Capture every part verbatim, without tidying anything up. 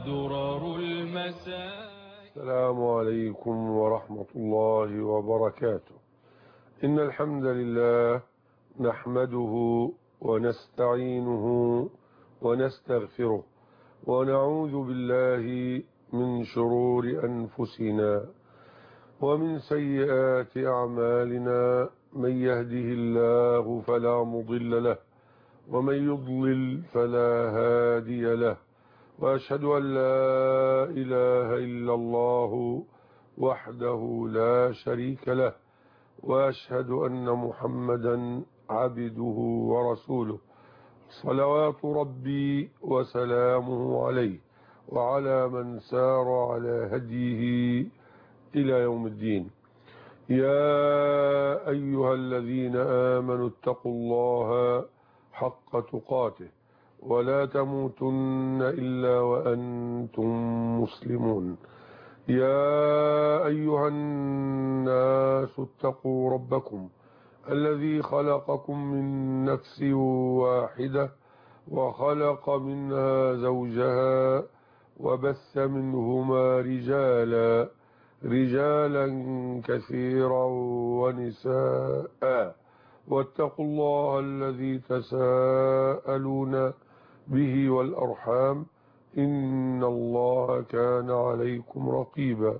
درر المساء. السلام عليكم ورحمة الله وبركاته. إن الحمد لله نحمده ونستعينه ونستغفره ونعوذ بالله من شرور أنفسنا ومن سيئات أعمالنا. من يهده الله فلا مضل له ومن يضلل فلا هادي له، وأشهد أن لا إله إلا الله وحده لا شريك له، وأشهد أن محمدا عبده ورسوله، صلوات ربي وسلامه عليه وعلى من سار على هديه إلى يوم الدين. يا أيها الذين آمنوا اتقوا الله حق تقاته ولا تموتن إلا وأنتم مسلمون. يا أيها الناس اتقوا ربكم الذي خلقكم من نفس واحدة وخلق منها زوجها وبث منهما رجالا رجالا كثيرا ونساء، واتقوا الله الذي تساءلون به والأرحام إن الله كان عليكم رقيبا.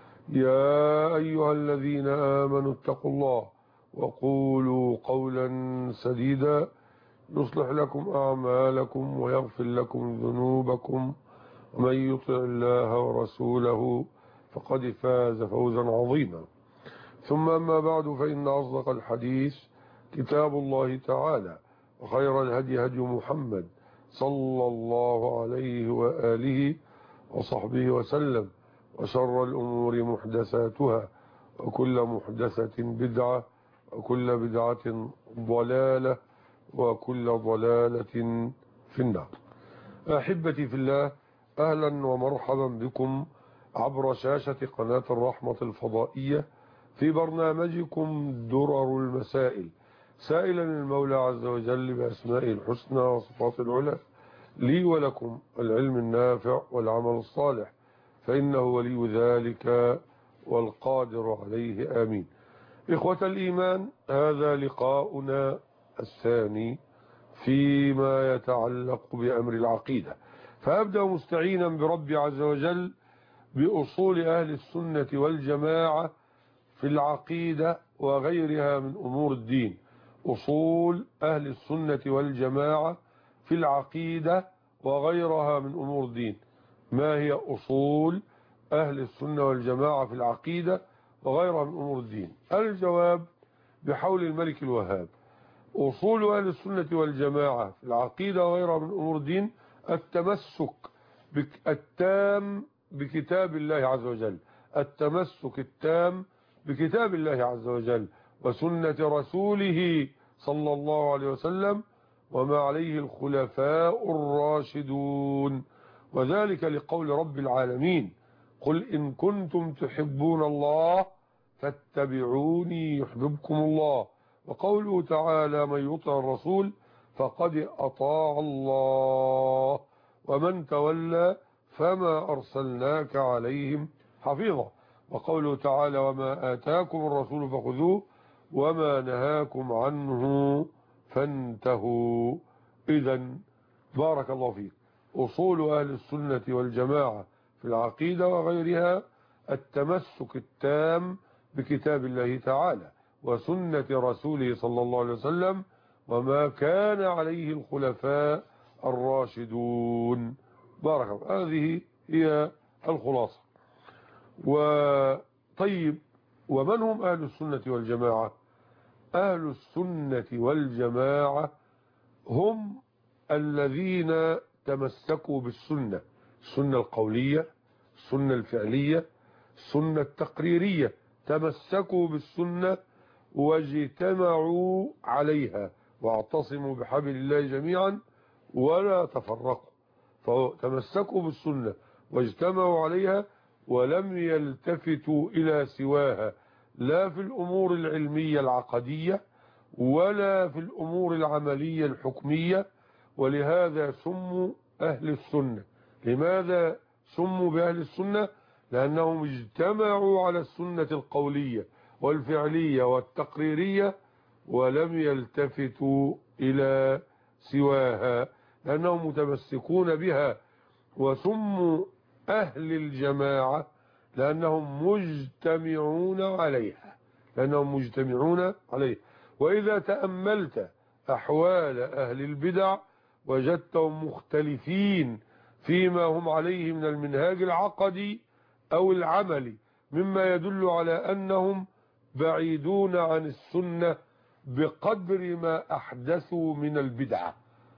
يا أيها الذين آمنوا اتقوا الله وقولوا قولا سديدا يصلح لكم أعمالكم ويغفر لكم ذنوبكم، ومن يطع الله ورسوله فقد فاز فوزا عظيما. ثم أما بعد، فإن أصدق الحديث كتاب الله تعالى، وخير الهدي هدي محمد صلى الله عليه وآله وصحبه وسلم، وشر الأمور محدثاتها، وكل محدثة بدعة، وكل بدعة ضلالة، وكل ضلالة في النار. أحبتي في الله، أهلا ومرحبا بكم عبر شاشة قناة الرحمة الفضائية في برنامجكم درر المسائل، سائلا المولى عز وجل بأسمائه الحسنى وصفات العلى لي ولكم العلم النافع والعمل الصالح، فإنه ولي ذلك والقادر عليه، آمين. إخوة الإيمان، هذا لقاؤنا الثاني فيما يتعلق بأمر العقيدة، فأبدأ مستعينا بربي عز وجل بأصول أهل السنة والجماعة في العقيدة وغيرها من أمور الدين. أصول أهل السنة والجماعة في العقيدة وغيرها من أمور الدين. ما هي أصول أهل السنة والجماعة في العقيدة وغيرها من أمور الدين؟ الجواب بحول الملك الوهاب: أصول أهل السنة والجماعة في العقيدة وغيرها من أمور الدين التمسك التام بكتاب الله عز وجل، التمسك التام بكتاب الله عز وجل وسنة رسوله صلى الله عليه وسلم وما عليه الخلفاء الراشدون، وذلك لقول رب العالمين: قل إن كنتم تحبون الله فاتبعوني يحببكم الله. وقوله تعالى: من يطع الرسول فقد أطاع الله ومن تولى فما أرسلناك عليهم حفيظا. وقوله تعالى: وما آتاكم الرسول فخذوه وما نهاكم عنه فانتهوا. إذن بارك الله فيك. أصول أهل السنة والجماعة في العقيدة وغيرها التمسك التام بكتاب الله تعالى وسنة رسوله صلى الله عليه وسلم وما كان عليه الخلفاء الراشدون. بارك الله. هذه هي الخلاصة. وطيب، ومن هم أهل السنة والجماعة؟ أهل السنة والجماعة هم الذين تمسكوا بالسنة، السنة القولية، السنة الفعلية، السنة التقريرية، تمسكوا بالسنة واجتمعوا عليها، واعتصموا بحبل الله جميعا ولا تفرقوا. فتمسكوا بالسنة واجتمعوا عليها ولم يلتفتوا إلى سواها، لا في الأمور العلمية العقدية ولا في الأمور العملية الحكمية. ولهذا سموا أهل السنة. لماذا سموا بأهل السنة لأنهم اجتمعوا على السنة القولية والفعلية والتقريرية ولم يلتفتوا إلى سواها، لأنهم متمسكون بها. وسموا أهل الجماعة لأنهم مجتمعون عليها لأنهم مجتمعون عليها. وإذا تأملت أحوال أهل البدع وجدتهم مختلفين فيما هم عليه من المنهاج العقدي أو العملي، مما يدل على أنهم بعيدون عن السنة بقدر ما أحدثوا من البدعة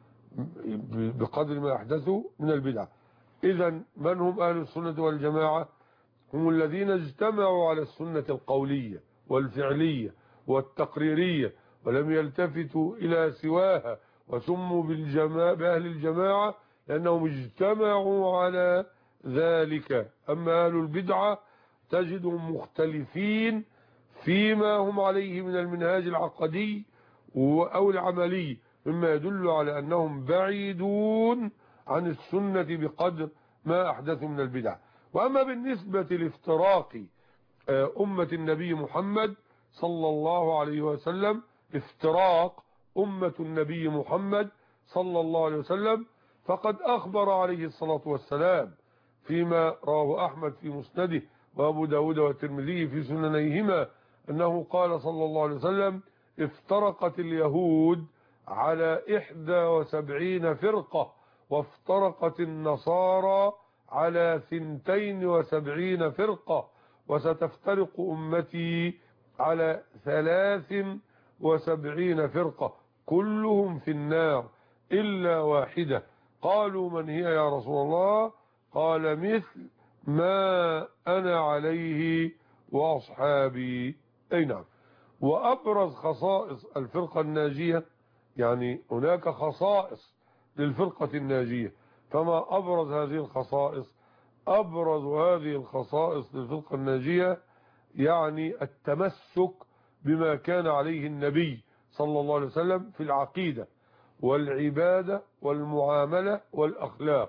بقدر ما أحدثوا من البدعة. إذن من هم أهل السنة والجماعة؟ هم الذين اجتمعوا على السنة القولية والفعلية والتقريرية ولم يلتفتوا إلى سواها، وسموا بالجماعة بأهل الجماعة لأنهم اجتمعوا على ذلك. أما أهل البدعة تجدهم مختلفين فيما هم عليه من المنهاج العقدي أو العملي، مما يدل على أنهم بعيدون عن السنة بقدر ما أحدثوا من البدع. وأما بالنسبة لافتراق أمة النبي محمد صلى الله عليه وسلم، افتراق أمة النبي محمد صلى الله عليه وسلم، فقد أخبر عليه الصلاة والسلام فيما رواه أحمد في مسنده وأبو داود والترمذي في سننيهما أنه قال صلى الله عليه وسلم: افترقت اليهود على إحدى وسبعين فرقة، وافترقت النصارى على ثنتين وسبعين فرقة، وستفترق أمتي على ثلاث وسبعين فرقة كلهم في النار إلا واحدة. قالوا: من هي يا رسول الله؟ قال: مثل ما أنا عليه وأصحابي. أي نعم. وأبرز خصائص الفرقة الناجية، يعني هناك خصائص للفرقة الناجية، فما أبرز هذه الخصائص؟ أبرز هذه الخصائص للفرقة الناجية يعني التمسك بما كان عليه النبي صلى الله عليه وسلم في العقيدة والعبادة والمعاملة والأخلاق.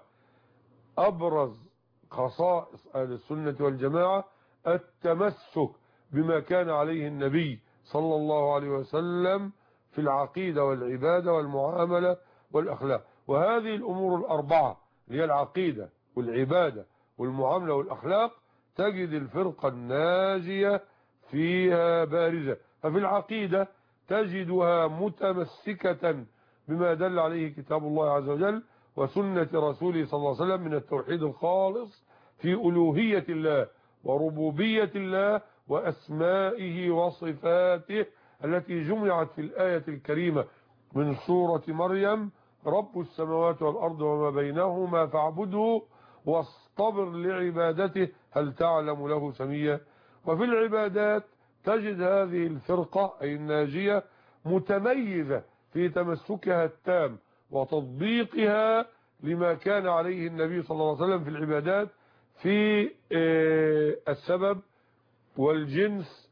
أبرز خصائص أهل السنة والجماعة التمسك بما كان عليه النبي صلى الله عليه وسلم في العقيدة والعبادة والمعاملة والأخلاق. وهذه الأمور الأربعة هي العقيدة والعبادة والمعاملة والأخلاق تجد الفرقة الناجية فيها بارزة. ففي العقيدة تجدها متمسكة بما دل عليه كتاب الله عز وجل وسنة رسوله صلى الله عليه وسلم من التوحيد الخالص في ألوهية الله وربوبية الله وأسمائه وصفاته التي جمعت في الآية الكريمة من سورة مريم: رب السماوات والأرض وما بينهما فاعبده واصطبر لعبادته هل تعلم له سميا. وفي العبادات تجد هذه الفرقة أي الناجية متميزة في تمسكها التام وتطبيقها لما كان عليه النبي صلى الله عليه وسلم في العبادات في السبب والجنس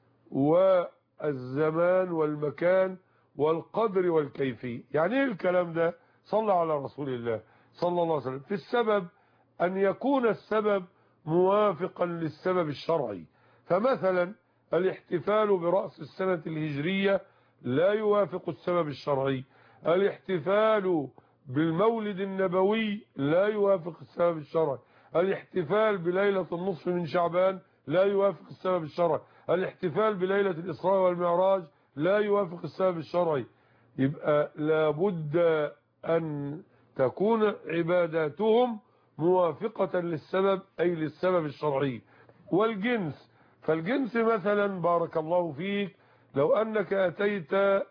والزمان والمكان والقدر والكيفية. يعني ايه الكلام ده؟ صلى على رسول الله صلى الله عليه وسلم. في السبب أن يكون السبب موافقا للسبب الشرعي، فمثلا الاحتفال برأس السنة الهجرية لا يوافق السبب الشرعي، الاحتفال بالمولد النبوي لا يوافق السبب الشرعي، الاحتفال بليلة النصف من شعبان لا يوافق السبب الشرعي، الاحتفال بليلة الإسراء والمعراج لا يوافق السبب الشرعي. يبقى لابد أن تكون عباداتهم موافقة للسبب أي للسبب الشرعي. والجنس، فالجنس مثلا بارك الله فيك لو أنك أتيت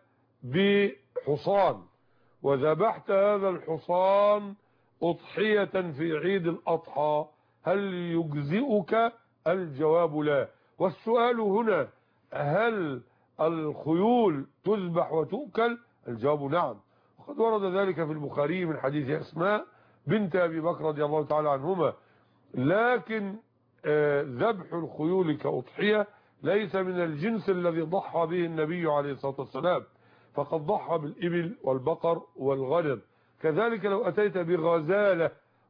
بحصان وذبحت هذا الحصان أضحية في عيد الأضحى هل يجزئك؟ الجواب لا. والسؤال هنا: هل الخيول تذبح وتؤكل؟ الجواب نعم. وقد ورد ذلك في البخاري من حديث أسماء بنت أبي بكر رضي الله تعالى عنهما. لكن ذبح الخيول كأضحية ليس من الجنس الذي ضحى به النبي عليه الصلاة والسلام، فقد ضحى بالإبل والبقر والغنم. كذلك لو أتيت بغزالة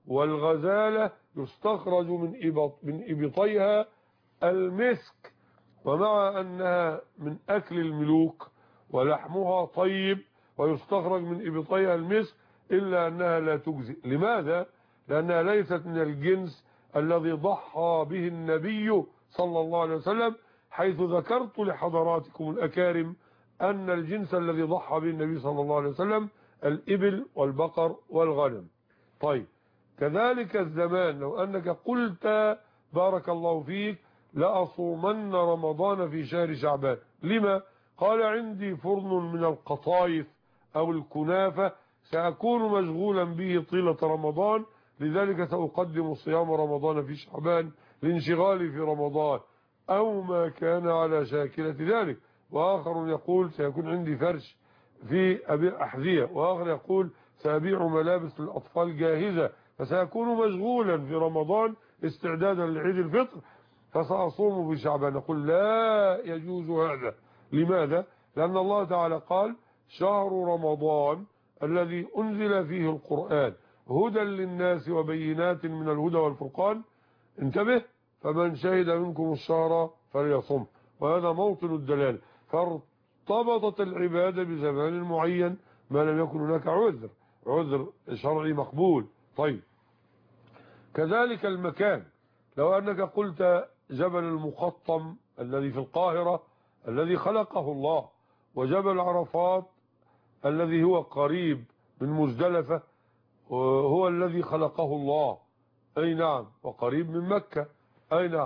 والغزالة يستخرج من إبط من إبطيها المسك، ومع أنها من أكل الملوك ولحمها طيب ويستخرج من إبطيها المسك إلا أنها لا تجزئ. لماذا؟ لأنها ليست من الجنس الذي ضحى به النبي صلى الله عليه وسلم، حيث ذكرت لحضراتكم الأكارم أن الجنس الذي ضحى به النبي صلى الله عليه وسلم الإبل والبقر والغنم. طيب كذلك الزمان، لو أنك قلت بارك الله فيك لأصومن رمضان في شهر شعبان، لما؟ قال عندي فرن من القطايف أو الكنافة سأكون مشغولا به طيلة رمضان، لذلك سأقدم صيام رمضان في شعبان لانشغالي في رمضان، أو ما كان على شاكلة ذلك. وآخر يقول سيكون عندي فرش في أبيع أحذية، وآخر يقول سأبيع ملابس للأطفال جاهزة، فسيكون مشغولا في رمضان استعدادا لعيد الفطر فسأصوم في شعبان. نقول لا يجوز هذا. لماذا؟ لأن الله تعالى قال شهر رمضان الذي أنزل فيه القرآن هدى للناس وبينات من الهدى والفرقان، انتبه، فمن شهد منكم الشهر فليصم، وهذا موطن الدلالة. فارتبطت العبادة بزمان معين ما لم يكن هناك عذر عذر شرعي مقبول. طيب كذلك المكان، لو أنك قلت جبل المقطم الذي في القاهرة الذي خلقه الله، وجبل عرفات الذي هو قريب من مزدلفة هو الذي خلقه الله، أي نعم، وقريب من مكة، أي نعم.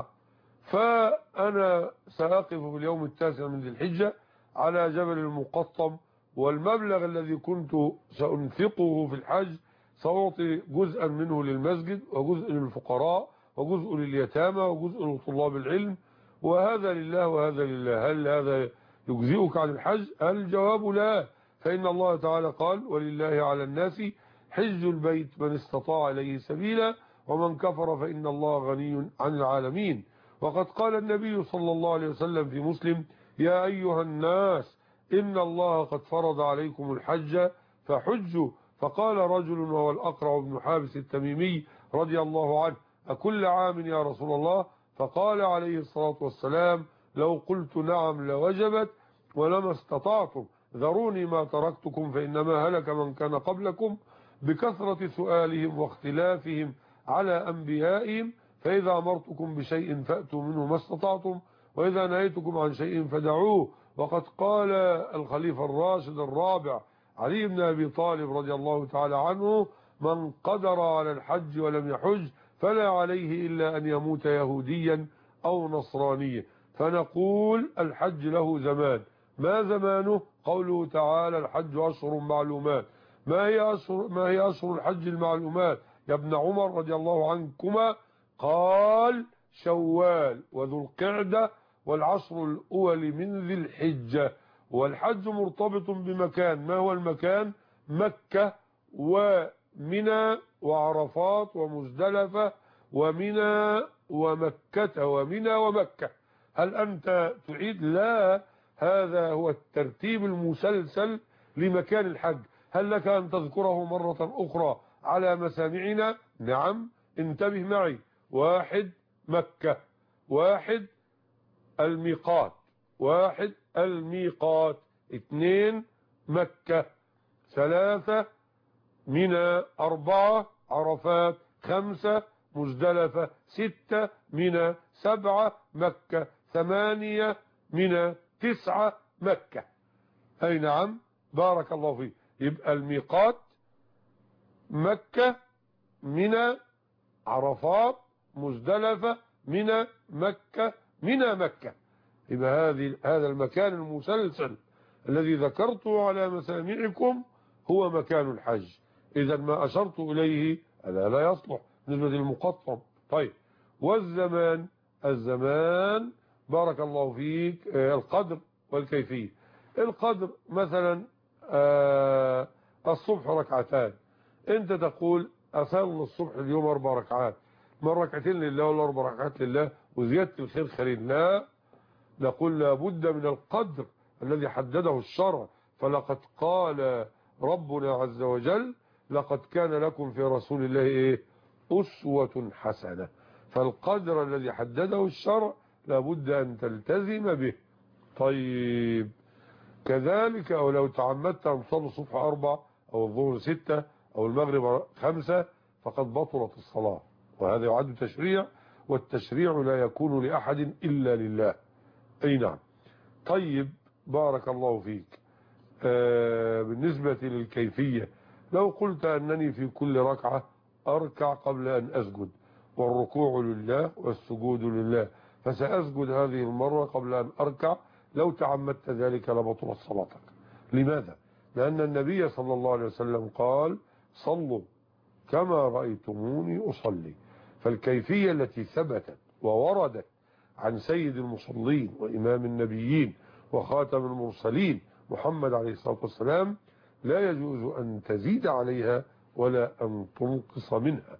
فأنا سأقف في اليوم التاسع من ذي الحجة على جبل المقطم، والمبلغ الذي كنت سأنفقه في الحج سأعطي جزءا منه للمسجد وجزء للفقراء وجزء لليتامى وجزء لطلاب العلم، وهذا لله وهذا لله. هل هذا يجزئك عن الحج؟ الجواب لا، فإن الله تعالى قال ولله على الناس حج البيت من استطاع إليه سبيلا ومن كفر فإن الله غني عن العالمين. وقد قال النبي صلى الله عليه وسلم في مسلم يا أيها الناس إن الله قد فرض عليكم الحج فحجوا. فقال رجل وهو الأقرع بن حابس التميمي رضي الله عنه أكل عام يا رسول الله؟ فقال عليه الصلاة والسلام لو قلت نعم لوجبت ولما استطعتم، ذروني ما تركتكم فإنما هلك من كان قبلكم بكثرة سؤالهم واختلافهم على أنبيائهم، فإذا أمرتكم بشيء فأتوا منه ما استطعتم وإذا نهيتكم عن شيء فدعوه. وقد قال الخليفة الراشد الرابع علي بن أبي طالب رضي الله تعالى عنه من قدر على الحج ولم يحج فلا عليه إلا أن يموت يهوديا أو نصرانيا. فنقول الحج له زمان، ما زمانه؟ قوله تعالى الحج أشهر معلومات. ما هي أشهر, ما هي أشهر الحج المعلومات يا ابن عمر رضي الله عنكما؟ قال شوال وذو القعدة والعشر الأول من ذي الحجة. والحج مرتبط بمكان، ما هو المكان؟ مكة ومنى وعرفات ومزدلفة ومنى ومكة ومنى ومكة. هل أنت تعيد؟ لا، هذا هو الترتيب المسلسل لمكان الحج. هل لك أن تذكره مرة أخرى على مسامعنا؟ نعم، انتبه معي. واحد مكة، واحد الميقات، واحد الميقات، اثنين مكة، ثلاثة منى، أربعة عرفات، خمسة مزدلفة، ستة منى، سبعة مكة، ثمانية منى، تسعة مكة. أي نعم، بارك الله فيك. يبقى الميقات مكة، منى، عرفات، مزدلفة، منى، مكة، منى، مكة. يبقى هذه هذا المكان المسلسل الذي ذكرته على مسامعكم هو مكان الحج. إذا ما أشرت إليه هذا لا يصلح بالنسبة للمقطم. طيب والزمان، الزمان بارك الله فيك القدر والكيفية. القدر مثلا آه الصبح ركعتان، انت تقول أصلي الصبح اليوم أربع ركعات، من ركعتين لله ولا أربع ركعات لله وزيادة الخير خير؟ لا، نقول لابد من القدر الذي حدده الشرع. فلقد قال ربنا عز وجل لقد كان لكم في رسول الله إيه؟ أسوة حسنة. فالقدر الذي حدده الشرع لابد أن تلتزم به. طيب كذلك أو لو تعمدت أن تصلي الصبح أربع أو الظهر ستة أو المغرب خمسة فقد بطلت الصلاة، وهذا يعد تشريع، والتشريع لا يكون لأحد إلا لله. أي نعم. طيب بارك الله فيك. آه بالنسبة للكيفية، لو قلت أنني في كل ركعة أركع قبل أن أسجد، والركوع لله والسجود لله، فسأسجد هذه المرة قبل أن أركع، لو تعمدت ذلك لبطلت صلاتك. لماذا؟ لأن النبي صلى الله عليه وسلم قال صلوا كما رأيتموني أصلي. فالكيفية التي ثبتت ووردت عن سيد المصلين وإمام النبيين وخاتم المرسلين محمد عليه الصلاة والسلام لا يجوز أن تزيد عليها ولا أن تنقص منها.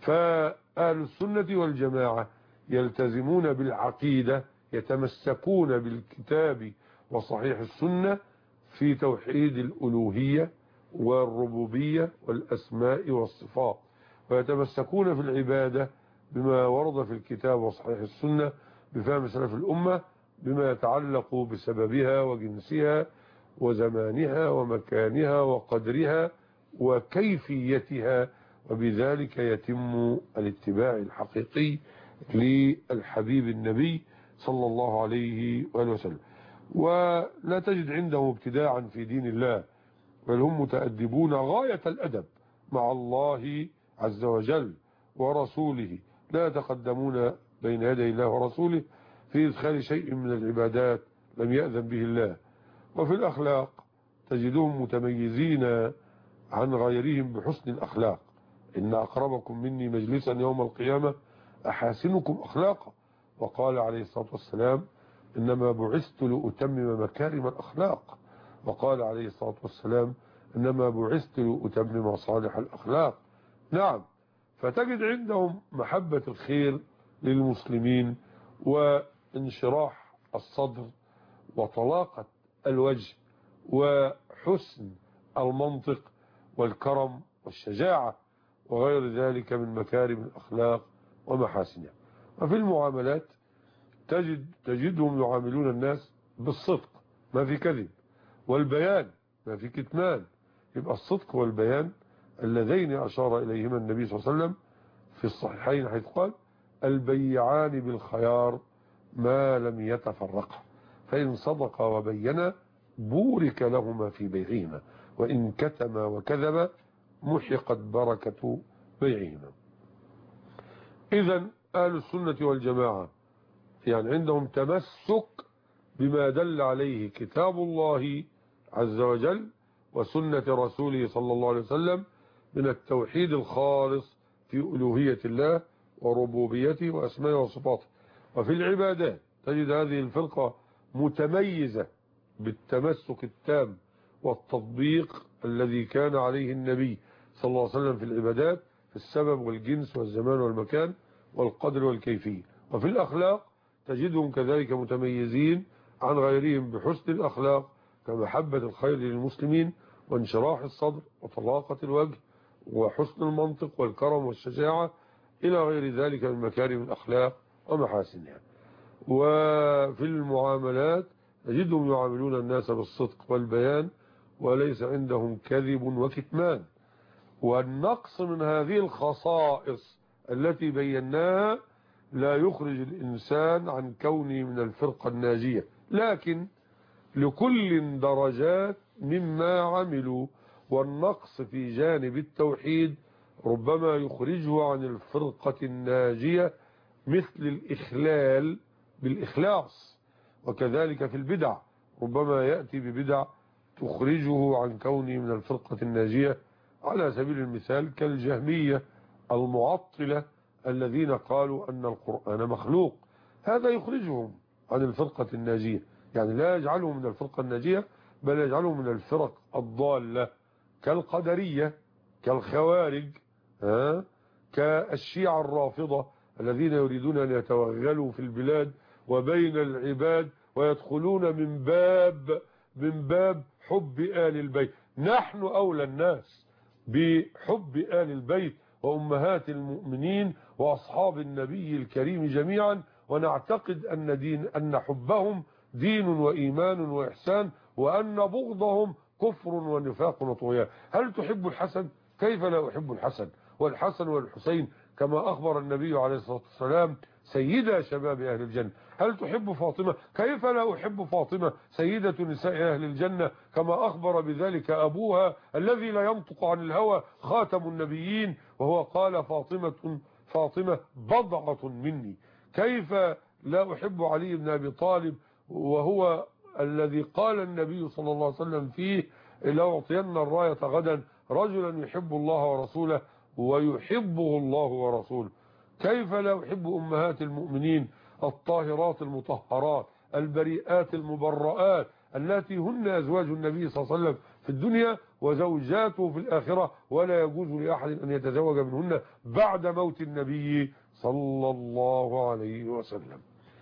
فأهل السنة والجماعة يلتزمون بالعقيدة، يتمسكون بالكتاب وصحيح السنة في توحيد الألوهية والربوبية والأسماء والصفات، ويتمسكون في العبادة بما ورد في الكتاب وصحيح السنة بفهم سلف الأمة، بما يتعلق بسببها وجنسها وزمانها ومكانها وقدرها وكيفيتها، وبذلك يتم الاتباع الحقيقي للحبيب النبي صلى الله عليه وآله وسلم. ولا تجد عندهم ابتداعا في دين الله، بل هم متأدبون غاية الأدب مع الله عز وجل ورسوله، لا يتقدمون بين يدي الله ورسوله في إدخال شيء من العبادات لم يأذن به الله. وفي الأخلاق تجدهم متميزين عن غيرهم بحسن الأخلاق. إن أقربكم مني مجلسا يوم القيامة أحاسنكم أخلاقا، وقال عليه الصلاة والسلام إنما بعثت لأتمم مكارم الأخلاق، وقال عليه الصلاة والسلام إنما بعثت لأتمم صالح الأخلاق. نعم. فتجد عندهم محبة الخير للمسلمين وانشراح الصدر وطلاقة الوجه وحسن المنطق والكرم والشجاعة وغير ذلك من مكارم الأخلاق ومحاسنها. وفي المعاملات تجد تجدهم يعاملون الناس بالصدق ما في كذب، والبيان ما في كتمان. يبقى الصدق والبيان اللذين أشار إليهما النبي صلى الله عليه وسلم في الصحيحين حيث قال البيعان بالخيار ما لم يتفرقا، فإن صدقا وبينا بورك لهما في بيعهما، وإن كتما وكذبا محقت بركة بيعهما. إذن أهل السنة والجماعة يعني عندهم تمسك بما دل عليه كتاب الله عز وجل وسنة رسوله صلى الله عليه وسلم من التوحيد الخالص في ألوهية الله وربوبيته وأسمائه وصفاته. وفي العبادات تجد هذه الفرقة متميزة بالتمسك التام والتطبيق الذي كان عليه النبي صلى الله عليه وسلم في العبادات، في السبب والجنس والزمان والمكان والقدر والكيفية. وفي الأخلاق تجدهم كذلك متميزين عن غيرهم بحسن الأخلاق كمحبة الخير للمسلمين وانشراح الصدر وطلاقة الوجه وحسن المنطق والكرم والشجاعة إلى غير ذلك من مكارم الأخلاق ومحاسنها. وفي المعاملات تجدهم يعاملون الناس بالصدق والبيان وليس عندهم كذب وكتمان. والنقص من هذه الخصائص التي بيناها لا يخرج الإنسان عن كونه من الفرقة الناجية، لكن لكل درجات مما عملوا، والنقص في جانب التوحيد ربما يخرجه عن الفرقة الناجية مثل الإخلال بالإخلاص. وكذلك في البدع ربما يأتي ببدع تخرجه عن كونه من الفرقة الناجية، على سبيل المثال كالجهمية المعطلة الذين قالوا أن القرآن مخلوق. هذا يخرجهم عن الفرقة الناجية، يعني لا يجعلهم من الفرقة الناجية بل يجعلهم من الفرق الضالة كالقدرية كالخوارج ها كالشيعة الرافضة الذين يريدون أن يتوغلوا في البلاد وبين العباد ويدخلون من باب من باب حب آل البيت. نحن أولى الناس بحب آل البيت وأمهات المؤمنين وأصحاب النبي الكريم جميعا، ونعتقد أن دين أن حبهم دين وإيمان وإحسان، وأن بغضهم كفر ونفاق وطغيان. هل تحب الحسن؟ كيف لا أحب الحسن؟ والحسن والحسين كما أخبر النبي عليه الصلاة والسلام سيدة شباب أهل الجنة. هل تحب فاطمة؟ كيف لا أحب فاطمة سيدة نساء أهل الجنة كما أخبر بذلك أبوها الذي لا ينطق عن الهوى خاتم النبيين، وهو قال فاطمة فاطمة بضعة مني. كيف لا أحب علي بن أبي طالب وهو الذي قال النبي صلى الله عليه وسلم فيه لو أعطينا الراية غدا رجلا يحب الله ورسوله ويحبه الله ورسوله. كيف لا أحب أمهات المؤمنين الطاهرات المطهرات البريئات المبرآت التي هن أزواج النبي صلى الله عليه وسلم في الدنيا وزوجاته في الآخرة، ولا يجوز لأحد أن يتزوج منهن بعد موت النبي صلى الله عليه وسلم.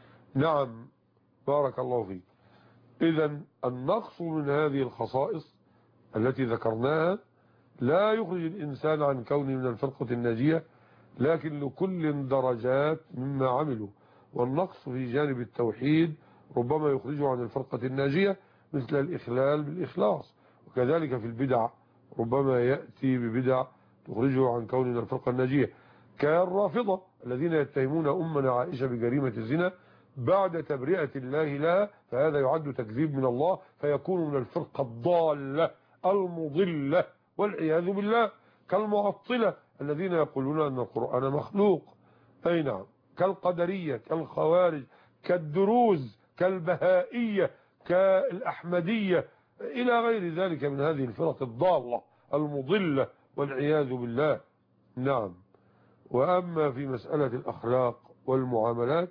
نعم، بارك الله فيك. إذن النقص من هذه الخصائص التي ذكرناها لا يخرج الإنسان عن كونه من الفرقة الناجية، لكن لكل درجات مما عملوا. والنقص في جانب التوحيد ربما يخرجه عن الفرقة الناجية مثل الإخلال بالإخلاص، وكذلك في البدع ربما يأتي ببدع تخرجه عن كونه من الفرقة الناجية، كالرافضة الذين يتهمون أمنا عائشة بجريمة الزنا بعد تبرئة الله لها، فهذا يعد تكذيب من الله فيكون من الفرقة الضالة المضلة والعياذ بالله. كالمعطلة الذين يقولون أن القرآن مخلوق، أي نعم، كالقدرية، كالخوارج، كالدروز، كالبهائية، كالأحمدية، إلى غير ذلك من هذه الفرق الضالة المضلة والعياذ بالله. نعم. وأما في مسألة الأخلاق والمعاملات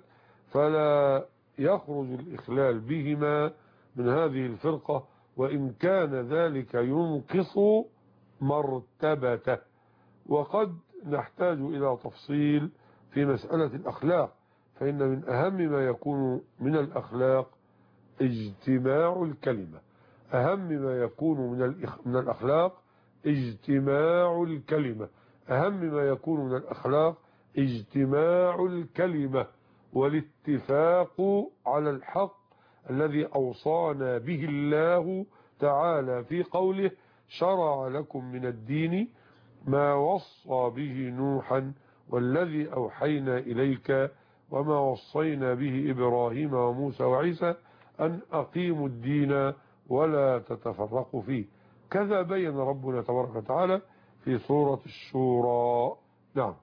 فلا يخرج الإخلال بهما من هذه الفرقة، وإن كان ذلك ينقص مرتبته. وقد نحتاج إلى تفصيل في مسألة الأخلاق، فإن من أهم ما يكون من الأخلاق اجتماع الكلمة. أهم ما يكون من من الأخلاق اجتماع الكلمة أهم ما يكون من الأخلاق اجتماع الكلمة والاتفاق على الحق الذي أوصانا به الله تعالى في قوله: شرع لكم من الدين ما وصى به نوحا والذي أوحينا إليك وما وصينا به إبراهيم وموسى وعيسى أن أقيموا الدين ولا تتفرقوا فيه. كذا بين ربنا تبارك وتعالى في سورة الشورى. نعم.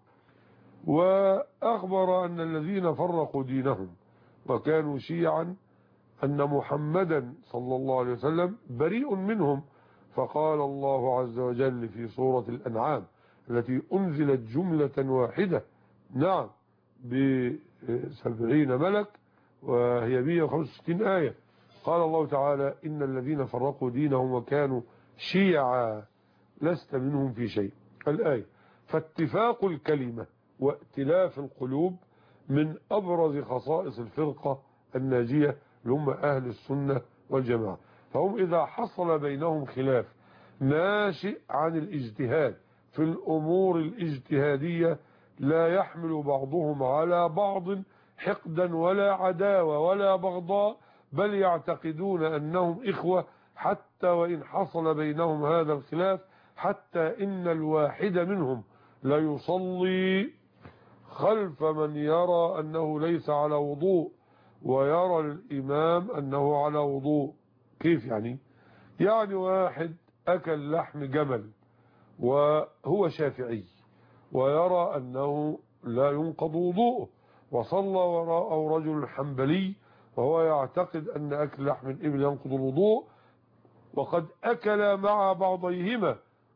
وأخبر أن الذين فرقوا دينهم وكانوا شيعا أن محمدا صلى الله عليه وسلم بريء منهم، فقال الله عز وجل في سورة الأنعام التي أنزلت جملة واحدة، نعم، بسبعين ملك وهي مئة وخمسة وستين آية، قال الله تعالى: إن الذين فرقوا دينهم وكانوا شيعا لست منهم في شيء. الآية. فاتفاق الكلمة وائتلاف القلوب من أبرز خصائص الفرقة الناجية لهم أهل السنة والجماعة. فهم إذا حصل بينهم خلاف ناشئ عن الاجتهاد في الأمور الاجتهادية لا يحمل بعضهم على بعض حقدا ولا عداوة ولا بغضاء، بل يعتقدون أنهم إخوة حتى وإن حصل بينهم هذا الخلاف، حتى إن الواحد منهم لا يصلي خلف من يرى أنه ليس على وضوء ويرى الإمام أنه على وضوء. كيف يعني؟ يعني واحد أكل لحم جمل وهو شافعي ويرى أنه لا ينقض وضوءه، وصلى وراءه رجل حنبلي وهو يعتقد أن أكل لحم الإبل ينقض الوضوء، وقد أكل مع بعضيهما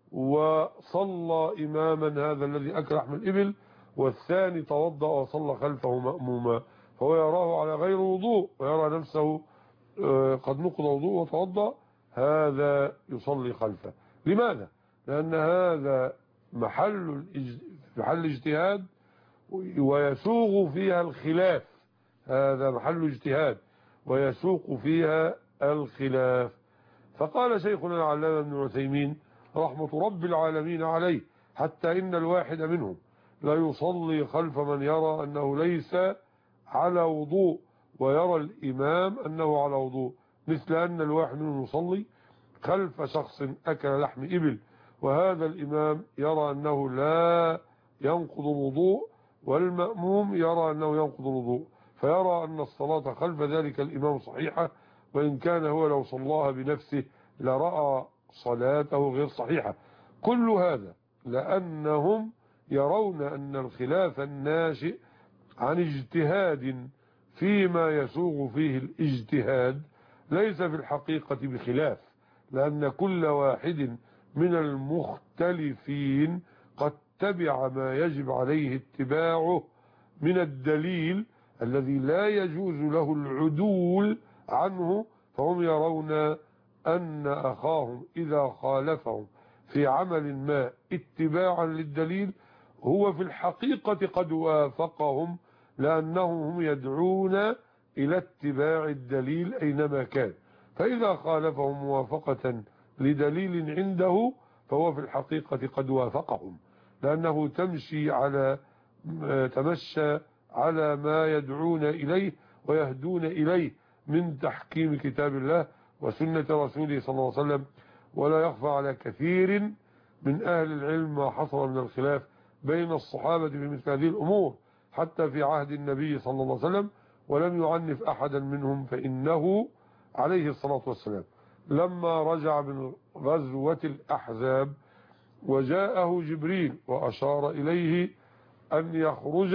وصلى إماما هذا الذي أكل لحم الإبل، والثاني توضأ وصلى خلفه مأموما، فهو يراه على غير وضوء ويرى نفسه قد نقض وضوء وتوضأ، هذا يصلي خلفه. لماذا؟ لأن هذا محل محل اجتهاد ويسوغ فيها الخلاف، هذا محل اجتهاد ويسوق فيها الخلاف. فقال شيخنا العلامة ابن عثيمين رحمة رب العالمين عليه: حتى إن الواحد منهم لا يصلي خلف من يرى أنه ليس على وضوء ويرى الإمام أنه على وضوء، مثل أن الواحد منهم يصلي خلف شخص أكل لحم إبل وهذا الإمام يرى أنه لا ينقض الوضوء والمأموم يرى أنه ينقض الوضوء، فيرى أن الصلاة خلف ذلك الإمام صحيحة، وإن كان هو لو صلاها بنفسه لرأى صلاته غير صحيحة. كل هذا لأنهم يرون أن الخلاف الناشئ عن اجتهاد فيما يسوغ فيه الاجتهاد ليس في الحقيقة بخلاف، لأن كل واحد من المختلفين قد تبع ما يجب عليه اتباعه من الدليل الذي لا يجوز له العدول عنه، فهم يرون أن أخاهم إذا خالفهم في عمل ما اتباعا للدليل هو في الحقيقة قد وافقهم، لأنهم هم يدعون إلى اتباع الدليل أينما كان، فإذا خالفهم موافقة لدليل عنده فهو في الحقيقة قد وافقهم، لأنه تمشي على تمشى على ما يدعون إليه ويهدون إليه من تحكيم كتاب الله وسنة رسوله صلى الله عليه وسلم. ولا يخفى على كثير من أهل العلم ما حصل من الخلاف بين الصحابة في مثل هذه الأمور حتى في عهد النبي صلى الله عليه وسلم، ولم يعنف أحدا منهم، فإنه عليه الصلاة والسلام لما رجع من غزوة الأحزاب وجاءه جبريل وأشار إليه أن يخرج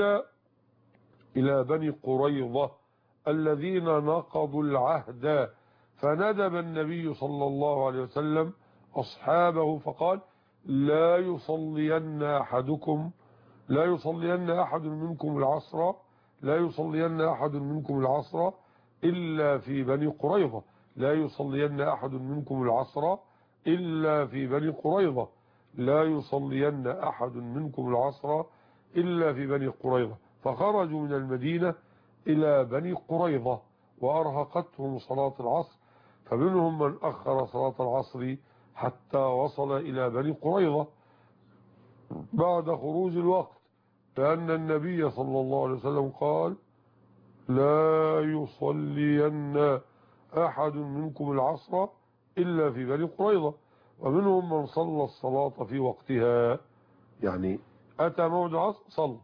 إلى بني قريظة الذين نقضوا العهد، فندب النبي صلى الله عليه وسلم أصحابه فقال: لا يصلين أحدكم لا يصلين أحد منكم العصر لا يصلين أحد منكم العصر إلا في بني قريظة لا يصلين أحد منكم العصر إلا في بني قريظة لا يصلين أحد منكم العصر إلا في بني قريظة فخرجوا من المدينة إلى بني قريظة وأرهقتهم صلاة العصر، فمنهم من أخر صلاة العصر حتى وصل إلى بني قريظة بعد خروج الوقت، لأن النبي صلى الله عليه وسلم قال: لا يصلين أحد منكم العصر إلا في بني قريظة. ومنهم من صلى الصلاة في وقتها، يعني أتى موعد العصر صلى،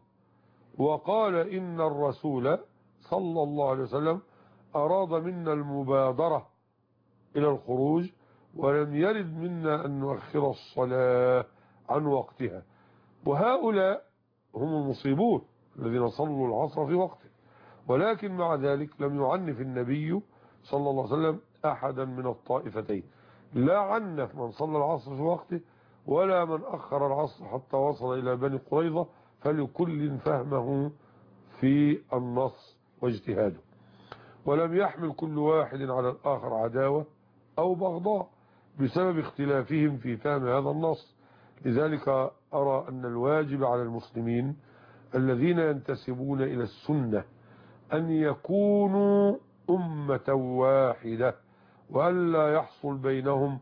وقال إن الرسول صلى الله عليه وسلم أراد منا المبادرة إلى الخروج ولم يرد منا أن نؤخر الصلاة عن وقتها. وهؤلاء هم المصيبون الذين صلوا العصر في وقته، ولكن مع ذلك لم يعنف النبي صلى الله عليه وسلم أحدا من الطائفتين، لا عنف من صلى العصر في وقته ولا من أخر العصر حتى وصل إلى بني قريظة، فلكل فهمه في النص واجتهاده، ولم يحمل كل واحد على الآخر عداوة أو بغضاء بسبب اختلافهم في فهم هذا النص. لذلك أرى أن الواجب على المسلمين الذين ينتسبون إلى السنة أن يكونوا أمة واحدة، وألا يحصل بينهم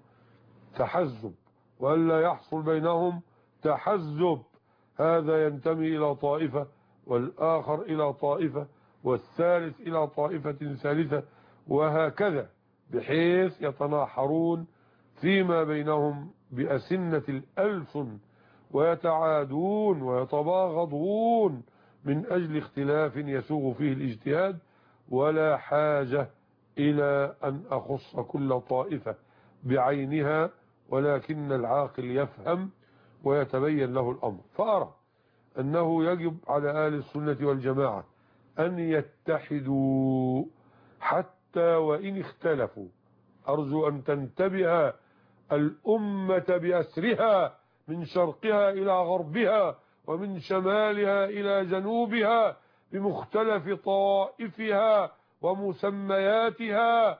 تحزب وألا يحصل بينهم تحزب، هذا ينتمي إلى طائفة والآخر إلى طائفة والثالث إلى طائفة ثالثة، وهكذا بحيث يتناحرون فيما بينهم بأسنة الألسن ويتعادون ويتباغضون من أجل اختلاف يسوغ فيه الاجتهاد، ولا حاجة إلى أن أخص كل طائفة بعينها، ولكن العاقل يفهم ويتبين له الأمر. فأرى أنه يجب على أهل السنة والجماعة أن يتحدوا حتى وإن اختلفوا. أرجو أن تنتبه الأمة بأسرها من شرقها إلى غربها ومن شمالها إلى جنوبها بمختلف طوائفها ومسمياتها.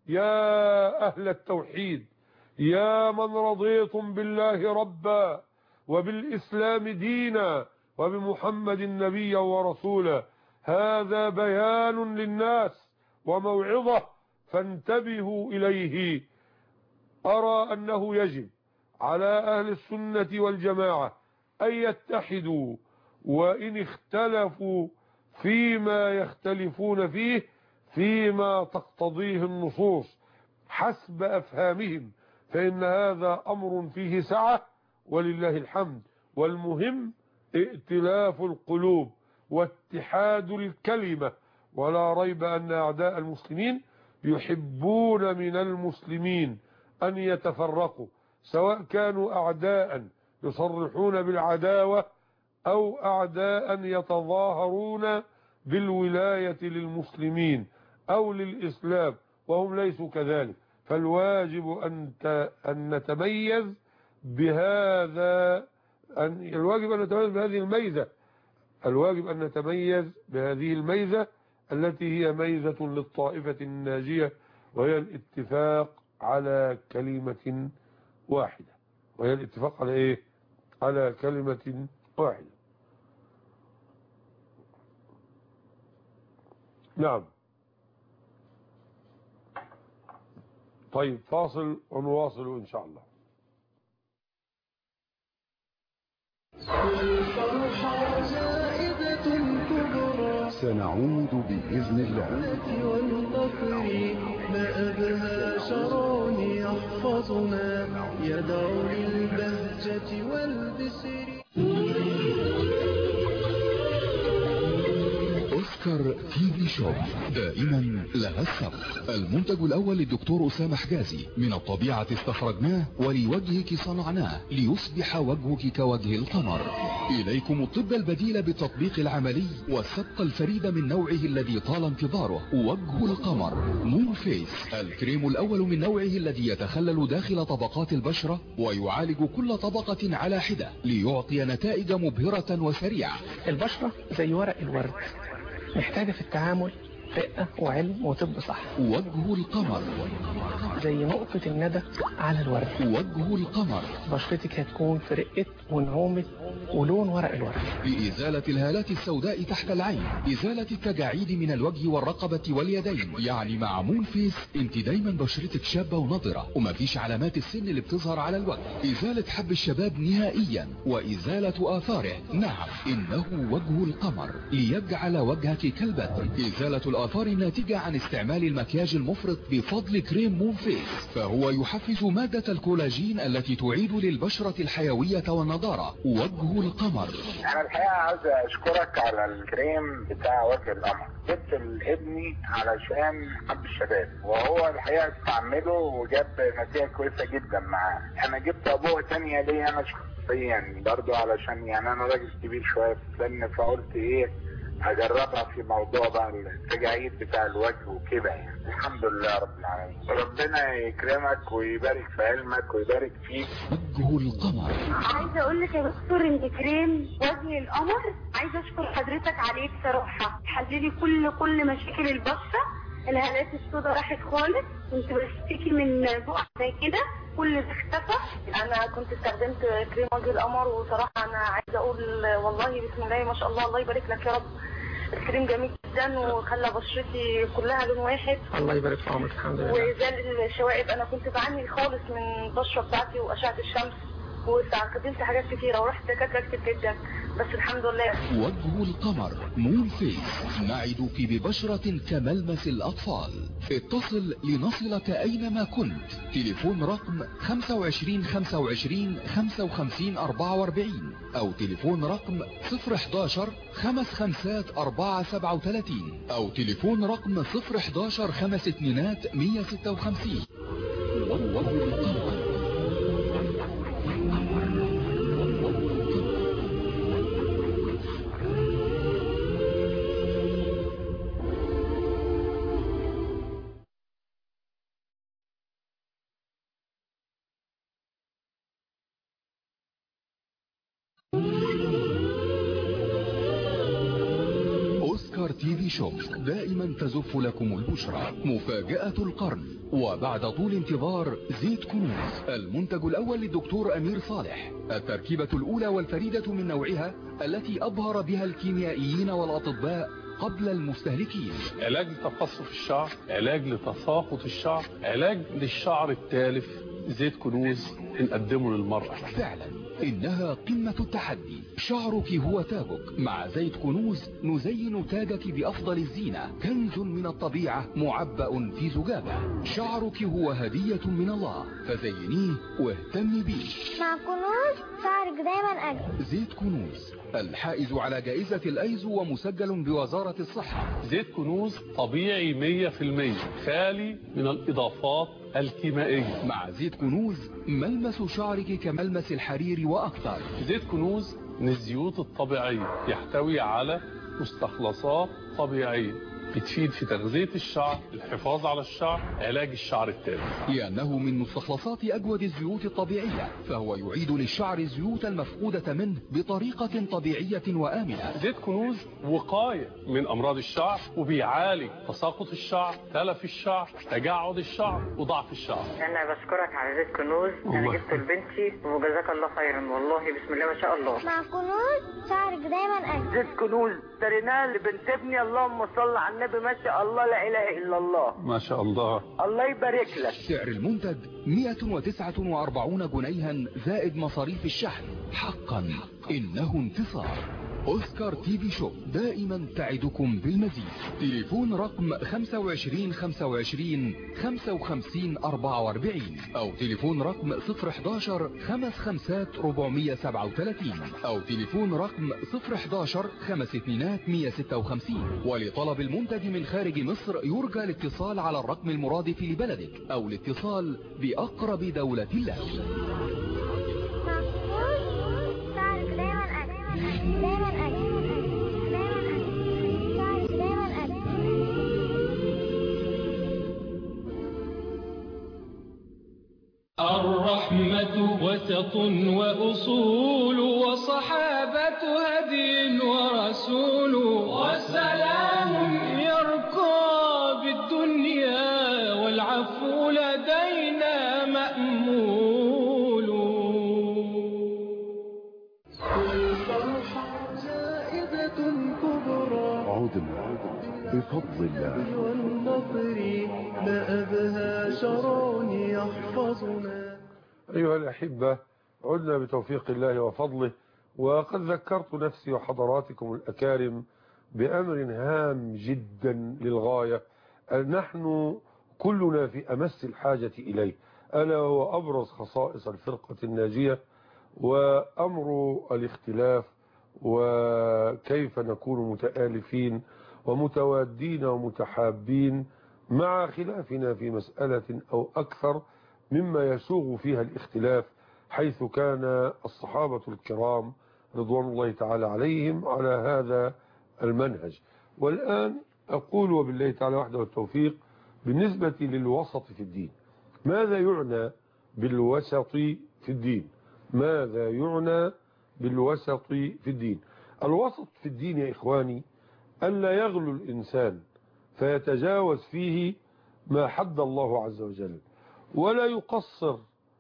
يا أهل التوحيد، يا من رضيتم بالله ربا وبالإسلام دينا وبمحمد نبيا ورسولا، هذا بيان للناس وموعظة فانتبهوا إليه. أرى أنه يجب على أهل السنة والجماعة أن يتحدوا، وإن اختلفوا فيما يختلفون فيه فيما تقتضيه النصوص حسب أفهامهم، فإن هذا أمر فيه سعة ولله الحمد. والمهم ائتلاف القلوب واتحاد الكلمة، ولا ريب أن أعداء المسلمين يحبون من المسلمين أن يتفرقوا، سواء كانوا أعداء يصرحون بالعداوة أو أعداء يتظاهرون بالولاية للمسلمين أو للإسلام وهم ليسوا كذلك. فالواجب أن نتميز بهذا، أن الواجب أن نتميز بهذه الميزة الواجب أن نتميز بهذه الميزة التي هي ميزة للطائفة الناجية، وهي الاتفاق على كلمة واحدة وهي الاتفاق على إيه؟ على كلمة واحدة. نعم. طيب فاصل ونواصل إن شاء الله. سنعود بإذن الله. ما أبهى شرون يحفظنا يدعو للبهجة والبسر. أوسكار تي في شو دائما لها السبق. المنتج الأول للدكتور أسامة حجازي، من الطبيعة استخرجناه ولوجهك صنعناه ليصبح وجهك كوجه القمر. إليكم الطب البديل بالتطبيق العملي والسبق الفريد من نوعه الذي طال انتظاره، وجه القمر مون فيس، الكريم الأول من نوعه الذي يتخلل داخل طبقات البشرة ويعالج كل طبقة على حدة ليعطي نتائج مبهرة وسريعة. البشرة زي ورق الورد، محتاجة في التعامل رقة وعلم وطب صح. وجه القمر زي نقطة الندى على الورد. وجه القمر بشرتك هتكون في رقة ونعومة ولون ورق الورد. لإزالة الهالات السوداء تحت العين، إزالة التجاعيد من الوجه والرقبة واليدين. يعني مع مون فيس انت دايما بشرتك شابة ونضرة ومفيش علامات السن اللي بتظهر على الوجه. إزالة حب الشباب نهائيا وإزالة آثاره. نعم، إنه وجه القمر ليجعل وجهك كالبدر. إزالة الآثار الناتجة عن استعمال المكياج المفرط بفضل كريم مون فيس، فهو يحفز مادة الكولاجين التي تعيد للبشرة الحيوية والنضارة. وجه القمر. انا الحقيقة عاوز اشكرك على الكريم بتاع وجه القمر. جبت لابني علشان حب الشباب، وهو الحقيقة استعمله وجاب نتيجة كويسة جدا معاه. انا جبت ابوه تانية ليه انا شخصيا برضو، علشان يعني انا راجل كبير شوية في السن، فقلت ايه هجربها في موضوع بقى التجاعيد بتاع الوجه وكده يعني. الحمد لله رب العالمين. ربنا يكرمك ويبارك في علمك ويبارك فيك. وجه القمر. عايزه اقول لك يا دكتور ان كريم وجه القمر عايزه اشكر حضرتك عليه بصراحه، حللي كل كل مشاكل البشره. الهالات السوداء راحت خالص، كنت بشتكي من بقع زي كده كل ده اختفى. انا كنت استخدمت كريم وجه القمر، وصراحه انا عايزه اقول والله بسم الله ما شاء الله، الله يبارك لك يا رب. الكريم جميل جدا وخلى بشرتي كلها لون واحد. الله يبارك في عمرك. الحمد لله. وزال الشوائب، انا كنت بعاني خالص من البشره بتاعتي واشعه الشمس، واستخدمت حاجات كتيره ورحت دكاتره كتير جدا، بس الحمد لله. وجه القمر مون فيس، نعدك ببشرة كملمس الأطفال. اتصل لنصلك أينما كنت. تليفون رقم خمسة وعشرين خمسة وعشرين خمسة وخمسين أربعة وأربعين أو تليفون رقم صفر حداشر خمس خمسات أربعة سبعة وثلاثين أو تليفون رقم صفر حداشر خمس اتنينات مية ستة وخمسين. وجه القمر. أوسكار تي في شو دائما تزف لكم البشرى. مفاجأة القرن، وبعد طول انتظار زيت كنوز، المنتج الأول للدكتور أمير صالح، التركيبة الأولى والفريدة من نوعها التي أبهر بها الكيميائيين والأطباء قبل المستهلكين. علاج لتقصف الشعر، علاج لتساقط الشعر، علاج للشعر التالف. زيت كنوز نقدمه للمرأة. فعلا إنها قمة التحدي. شعرك هو تاجك. مع زيت كنوز نزين تاجك بأفضل الزينة. كنز من الطبيعة معبأ في زجاجة. شعرك هو هدية من الله، فزينيه واهتمي بيه. مع كنوز شعرك دايما أجمل. زيت كنوز الحائز على جائزة الأيزو ومسجل بوزارة الصحة. زيت كنوز طبيعي مية في المية، خالي من الإضافات الكيميائية. مع زيت كنوز ملمس شعرك كملمس الحرير وأكثر. زيت كنوز من الزيوت الطبيعية، يحتوي على مستخلصات طبيعية بتفيد في تغذية الشعر، الحفاظ على الشعر، علاج الشعر التالف. لأنه من مستخلصات أجود الزيوت الطبيعية، فهو يعيد للشعر الزيوت المفقودة منه بطريقة طبيعية وآمنة. زيت كنوز وقاية من أمراض الشعر، وبيعالج تساقط الشعر، تلف الشعر، تجعد الشعر، وضعف الشعر. أنا بشكرك على زيت كنوز، أنا جبته لبنتي وجزاك الله خيرا، والله بسم الله ما شاء الله. مع كنوز شعرك دايما أجمل. زيت كنوز اشتريناه لبنت ابني، اللهم صل على النبي، ما شاء الله لا اله الا الله. ما شاء الله. الله يبارك لك. سعر المنتج مئة وتسعة وأربعين جنيها زائد مصاريف الشحن. حقا إنه انتصار. أوسكار تي في شوب دائما تعدكم بالمزيد. تليفون رقم خمسة وعشرين خمسة وعشرين خمسة وخمسين أربعة وأربعين أو تليفون رقم صفر حداشر خمس خمسات أربعمية سبعة وثلاثين أو تليفون رقم صفر حداشر خمس اتنينات مية ستة وخمسين. ولطلب المنتج من خارج مصر يرجى الاتصال على الرقم المرادف لبلدك أو الاتصال بأقرب دولة لك. الرحمة وسط وأصول وصحابة هدي ورسول والسلام يرقى بالدنيا والعفو لدينا مأمول. والفرحة زائدة كبرى عدنا بفضل الله والنصر ما أبهى شرون يحفظنا. أيها الأحبة، عدنا بتوفيق الله وفضله، وقد ذكرت نفسي وحضراتكم الأكارم بأمر هام جدا للغاية، نحن كلنا في أمس الحاجة إليه، ألا هو أبرز خصائص الفرقة الناجية وأمر الاختلاف، وكيف نكون متآلفين ومتوادين ومتحابين مع خلافنا في مسألة أو أكثر مما يسوغ فيها الاختلاف، حيث كان الصحابة الكرام رضوان الله تعالى عليهم على هذا المنهج. والآن أقول وبالله تعالى وحده التوفيق بالنسبة للوسط في الدين. ماذا يعنى بالوسط في الدين؟ ماذا يعنى بالوسط في الدين؟ الوسط في الدين يا إخواني ألا يغلو الإنسان فيتجاوز فيه ما حد الله عز وجل، ولا يقصر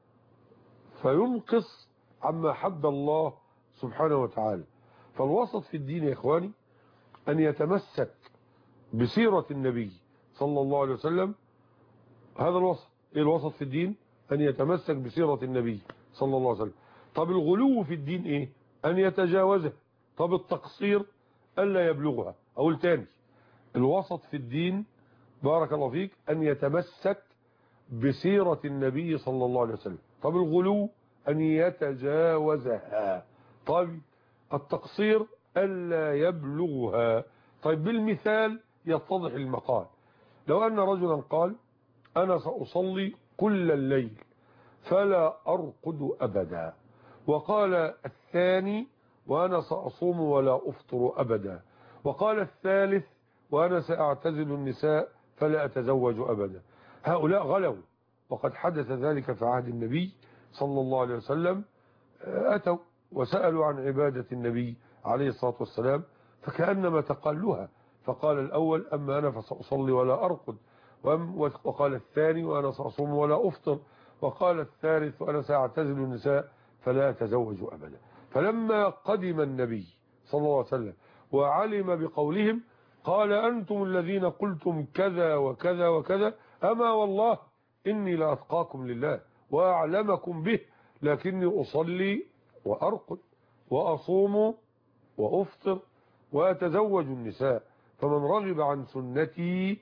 فينقص عما حد الله سبحانه وتعالى. فالوسط في الدين يا إخواني أن يتمسك بسيرة النبي صلى الله عليه وسلم. هذا الوسط. إيه الوسط في الدين؟ أن يتمسك بسيرة النبي صلى الله عليه وسلم. طب الغلو في الدين إيه؟ أن يتجاوزه. طب التقصير ألا يبلغها. أقول تاني، الوسط في الدين بارك الله فيك أن يتمسك بسيرة النبي صلى الله عليه وسلم. طب الغلو أن يتجاوزها. طيب التقصير ألا يبلغها. طيب بالمثال يتضح المقال. لو أن رجلا قال أنا سأصلي كل الليل فلا أرقد أبدا، وقال الثاني وأنا سأصوم ولا أفطر أبدا، وقال الثالث وأنا سأعتزل النساء فلا أتزوج أبدا، هؤلاء غلوا، وقد حدث ذلك في عهد النبي صلى الله عليه وسلم. أتوا وسألوا عن عبادة النبي عليه الصلاة والسلام فكأنما تقالوها، فقال الأول أما أنا فسأصلي ولا أرقد، وقال الثاني وأنا سأصوم ولا أفطر، وقال الثالث وأنا سأعتزل النساء فلا أتزوج أبدا. فلما قدم النبي صلى الله عليه وسلم وعلم بقولهم قال أنتم الذين قلتم كذا وكذا وكذا، أما والله إني لأتقاكم لله وأعلمكم به، لكني أصلي وأرقد وأصوم وأفطر وأتزوج النساء، فمن رغب عن سنتي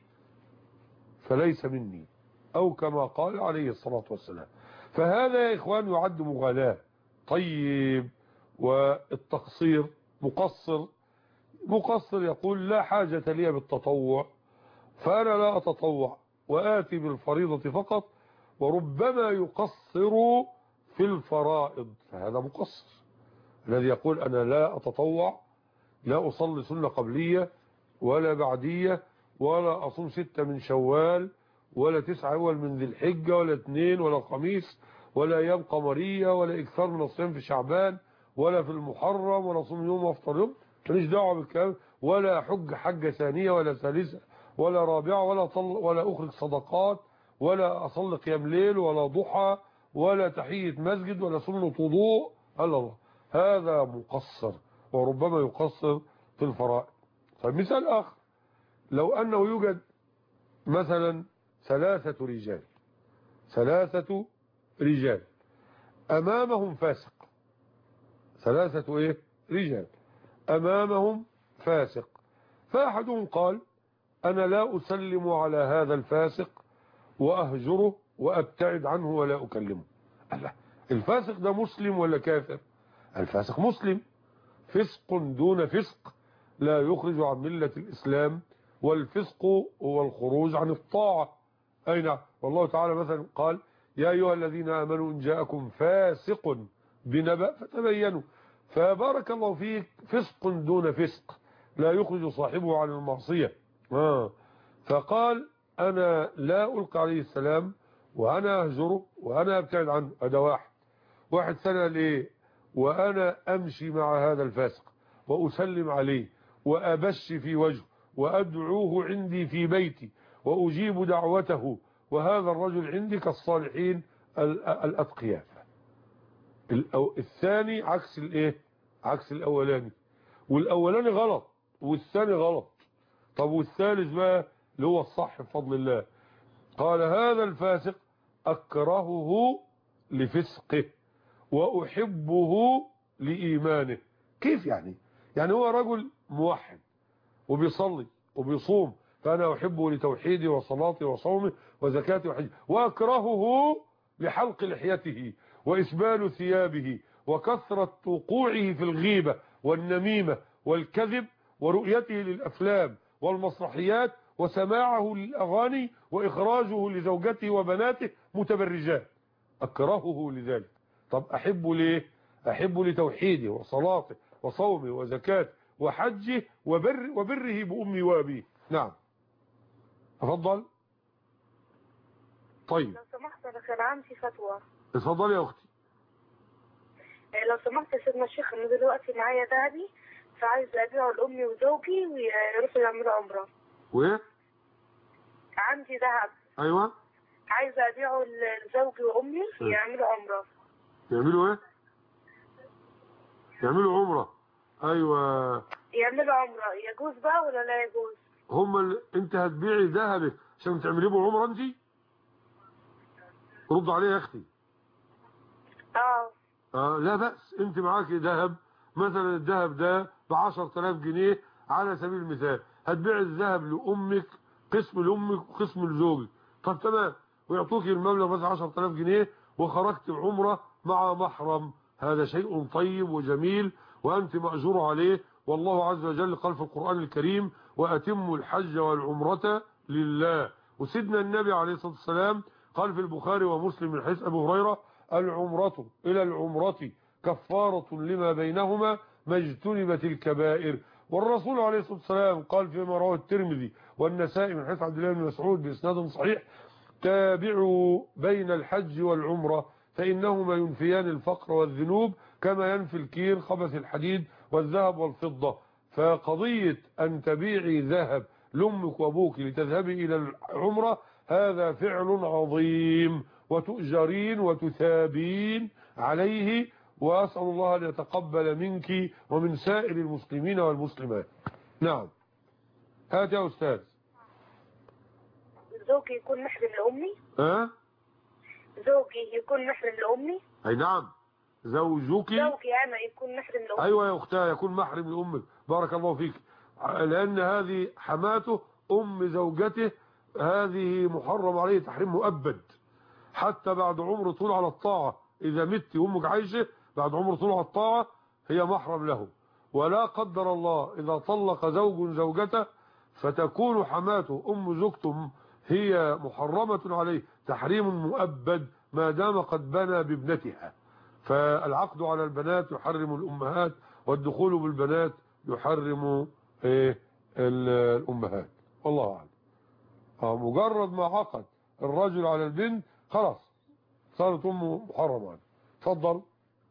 فليس مني، أو كما قال عليه الصلاة والسلام. فهذا يا إخوان يعد مغالاة. طيب، والتقصير مقصر مقصر يقول لا حاجة لي بالتطوع، فأنا لا أتطوع وآتي بالفريضة فقط، وربما يقصر في الفرائض، فهذا مقصر. الذي يقول أنا لا أتطوع، لا أصلي سنة قبلية ولا بعدية، ولا أصوم ستة من شوال، ولا تسعة أول من ذي الحجة، ولا اثنين، ولا خميس، ولا أيام قمرية، ولا إكثار من الصيام في شعبان، ولا في المحرم، ولا صوم يوم وافطر يوم، ماليش دعوة بالكلام، ولا حج حجة ثانية ولا ثالثة ولا رابعة، ولا طل ولا أخرج صدقات، ولا أصلي قيام ليل، ولا ضحى، ولا تحية مسجد، ولا سنة وضوء. الله، هذا مقصر، وربما يقصر في الفرائض. طيب، مثال آخر، لو أنه يوجد مثلا ثلاثة رجال ثلاثة رجال أمامهم فاسق، ثلاثة إيه؟ رجال أمامهم فاسق، فأحدهم قال أنا لا أسلم على هذا الفاسق وأهجره وأبتعد عنه ولا أكلمه. الله، الفاسق ده مسلم ولا كافر؟ الفاسق مسلم، فسق دون فسق لا يخرج عن ملة الإسلام، والفسق هو الخروج عن الطاعة. أي نعم، والله تعالى مثلا قال يا أيها الذين آمنوا إن جاءكم فاسق بنبأ فتبينوا، فبارك الله فيك، فسق دون فسق لا يخرج صاحبه عن المعصية. آه. فقال أنا لا ألقى عليه السلام، وأنا أهجره، وأنا أبتعد عنه. هذا واحد واحد سنة ليه، وأنا أمشي مع هذا الفاسق وأسلم عليه وأبش في وجهه وأدعوه عندي في بيتي وأجيب دعوته، وهذا الرجل عندي كالصالحين الأتقياء. الثاني عكس الايه، عكس الأولاني، والأولاني غلط والثاني غلط. طب والثالث بقى اللي هو الصح بفضل الله، قال هذا الفاسق أكرهه لفسقه وأحبه لإيمانه. كيف يعني؟ يعني هو رجل موحد وبيصلي وبيصوم، فأنا أحبه لتوحيدي وصلاتي وصومي وزكاتي وحجي، وأكرهه لحلق لحيته وإسبال ثيابه وكثرة وقوعه في الغيبة والنميمة والكذب ورؤيته للأفلام والمسرحيات وسماعه للأغاني وإخراجه لزوجته وبناته متبرجات. أكرهه لذلك. طب أحبه ليه؟ أحبه لتوحيده وصلاته وصومه وزكاته وحجه وبر وبره بأمي وأبيه. نعم، أفضل. طيب، لو سمحت أنا كان عندي فتوى. اتفضلي يا أختي. لو سمحت يا سيدنا الشيخ، أنا دلوقتي معايا ذهبي، فعايز أبيعه لأمي وزوجي ويروحوا يعملوا عمرة. وإيه؟ عندي ذهب. أيوه. عايزة أبيعه لزوجي وأمي يعملوا عمرة. يعملوا إيه؟ يعملوا عمرة. أيوه. يعملوا عمرة، يجوز بقى ولا لا يجوز؟ هم ال... أنت هتبيعي ذهبك عشان تعملي به عمرة أنت؟ رد عليه يا أختي. اه اه لا بأس، انت معاكي ذهب مثلا، الذهب ده ب عشرة آلاف جنيه على سبيل المثال، هتبيع الذهب لأمك، قسم لأمك وقسم لزوجك. طب تمام، ويعطوك المبلغ مثلا عشرة آلاف جنيه وخرجت عمرة مع محرم، هذا شيء طيب وجميل وأنت مأجور عليه. والله عز وجل قال في القرآن الكريم وأتموا الحج والعمرة لله. وسيدنا النبي عليه الصلاة والسلام قال في البخاري ومسلم من حديث أبي هريرة العمرة إلى العمرة كفارة لما بينهما ما اجتنبت الكبائر. والرسول عليه الصلاة والسلام قال فيما رواه الترمذي والنسائي من حديث عبد الله بن مسعود بإسناد صحيح تابعوا بين الحج والعمرة فإنهما ينفيان الفقر والذنوب كما ينفي الكير خبث الحديد والذهب والفضة. فقضية أن تبيعي ذهب لأمك وأبوك لتذهبي إلى العمرة هذا فعل عظيم وتؤجرين وتثابين عليه، وأسأل الله أن يتقبل منك ومن سائر المسلمين والمسلمات. نعم، هات يا أستاذ. زوجي يكون محرم لأمي؟ ها؟ زوجي يكون محرم لأمي؟ أي نعم. زوجك زوجي انا يكون محرم لامي. ايوه يا اختها، يكون محرم لامك. بارك الله فيك. لان هذه حماته ام زوجته، هذه محرم عليه تحريم مؤبد حتى بعد عمر طول على الطاعه. اذا مت امك عايشه بعد عمر طول على الطاعه هي محرم له. ولا قدر الله اذا طلق زوج زوجته فتكون حماته ام زوجته هي محرمه عليه تحريم مؤبد ما دام قد بنى بابنتها. فالعقد على البنات يحرم الأمهات، والدخول بالبنات يحرم ايه الأمهات. والله أعلم. مجرد ما عقد الرجل على البنت خلاص صارت أمه محرمة. اتفضل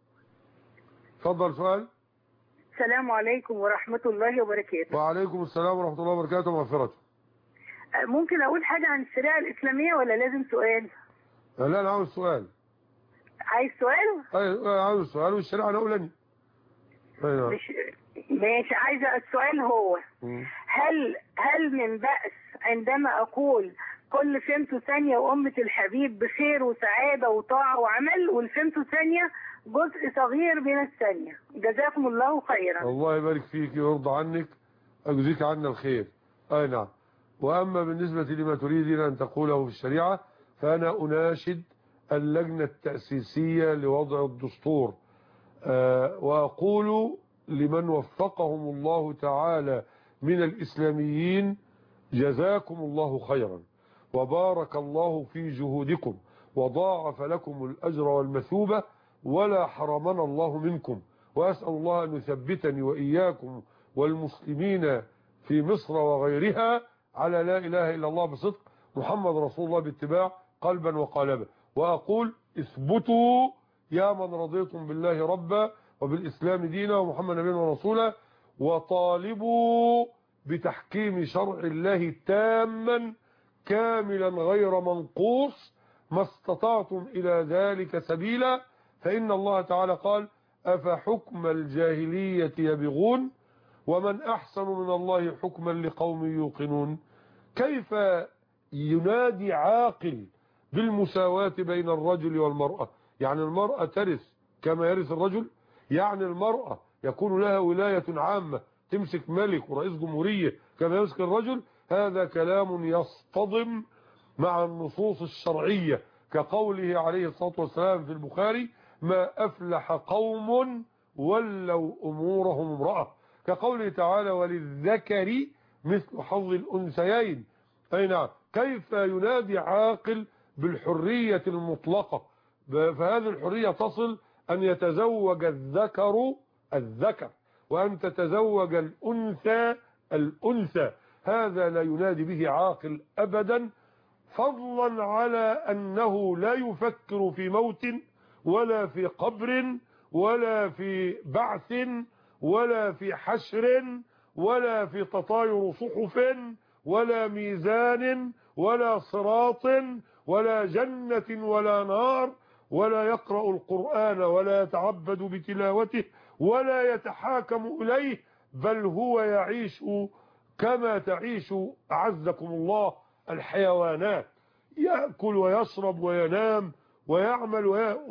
اتفضل سؤال. السلام عليكم ورحمة الله وبركاته. وعليكم السلام ورحمة الله وبركاته ومغفرته. ممكن أقول حاجة عن الشريعة الإسلامية ولا لازم سؤال؟ لا أنا عاوز سؤال. عايز سؤال؟ ايوه عاوز سؤال والشريعة الأولاني. أيوة. مش... ماشي. عايزة السؤال هو م. هل هل من بأس عندما أقول كل فيمتو ثانية وأمة الحبيب بخير وسعادة وطاعة وعمل، والفيمتو ثانية جزء صغير من الثانية؟ جزاكم الله خيرا. الله يبارك فيك ويرضى عنك، أجزيك عنا الخير. أي نعم. وأما بالنسبة لما تريدين أن تقوله في الشريعة فأنا أناشد اللجنة التأسيسية لوضع الدستور، أه وأقول لمن وفقهم الله تعالى من الإسلاميين جزاكم الله خيرا وبارك الله في جهودكم وضاعف لكم الأجر والمثوبة ولا حرمنا الله منكم. وأسأل الله أن يثبتني وإياكم والمسلمين في مصر وغيرها على لا إله إلا الله بصدق محمد رسول الله باتباع قلبا وقالبا. وأقول اثبتوا يا من رضيتم بالله ربا وبالإسلام دينا ومحمد نبينا ورسولا، وطالبوا بتحكيم شرع الله تاما كاملا غير منقوص ما استطعتم إلى ذلك سبيلا. فإن الله تعالى قال أفحكم الجاهلية يبغون ومن أحسن من الله حكما لقوم يوقنون. كيف ينادي عاقل بالمساواة بين الرجل والمرأة؟ يعني المرأة ترث كما يرث الرجل؟ يعني المرأة يكون لها ولاية عامة تمسك ملك ورئيس جمهورية كما يمسك الرجل؟ هذا كلام يصطدم مع النصوص الشرعية كقوله عليه الصلاة والسلام في البخاري ما أفلح قوم ولوا أمورهم امرأة، كقوله تعالى وللذكر مثل حظ الأنثيين. أي نعم. كيف ينادي عاقل بالحرية المطلقة؟ فهذه الحرية تصل أن يتزوج الذكر الذكر وأن تتزوج الأنثى الأنثى. هذا لا ينادي به عاقل أبدا، فضلا على أنه لا يفكر في موت ولا في قبر ولا في بعث ولا في حشر ولا في تطاير صحف ولا ميزان ولا صراط ولا جنة ولا نار، ولا يقرأ القرآن ولا يتعبد بتلاوته ولا يتحاكم إليه، بل هو يعيش كما تعيش أعزكم الله الحيوانات، يأكل ويشرب وينام ويعمل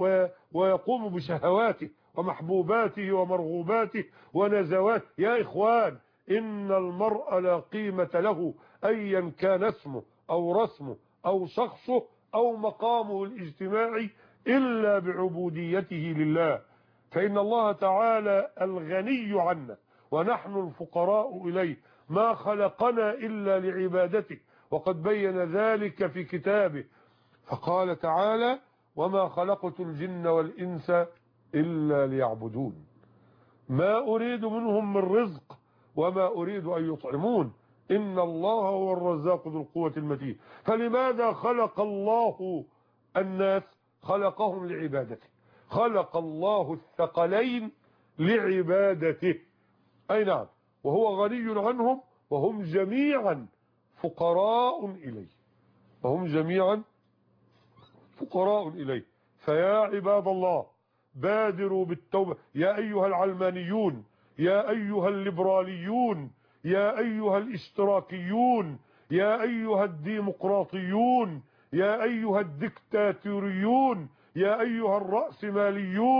ويقوم بشهواته ومحبوباته ومرغوباته ونزواته. يا إخوان، إن المرء لا قيمة له أيا كان اسمه أو رسمه أو شخصه أو مقامه الاجتماعي إلا بعبوديته لله. فإن الله تعالى الغني عنا ونحن الفقراء إليه، ما خلقنا إلا لعبادته، وقد بين ذلك في كتابه فقال تعالى وما خلقت الجن والإنس إلا ليعبدون ما أريد منهم من رزق وما أريد أن يطعمون إن الله هو الرزاق ذو القوة المتين. فلماذا خلق الله الناس؟ خلقهم لعبادته، خلق الله الثقلين لعبادته. أي نعم. وهو غني عنهم وهم جميعا فقراء إليه، وهم جميعا فقراء إليه. فيا عباد الله بادروا بالتوبة. يا أيها العلمانيون، يا أيها الليبراليون، يا أيها الاشتراكيون، يا أيها الديمقراطيون، يا أيها الدكتاتوريون، يا أيها الرأسماليون،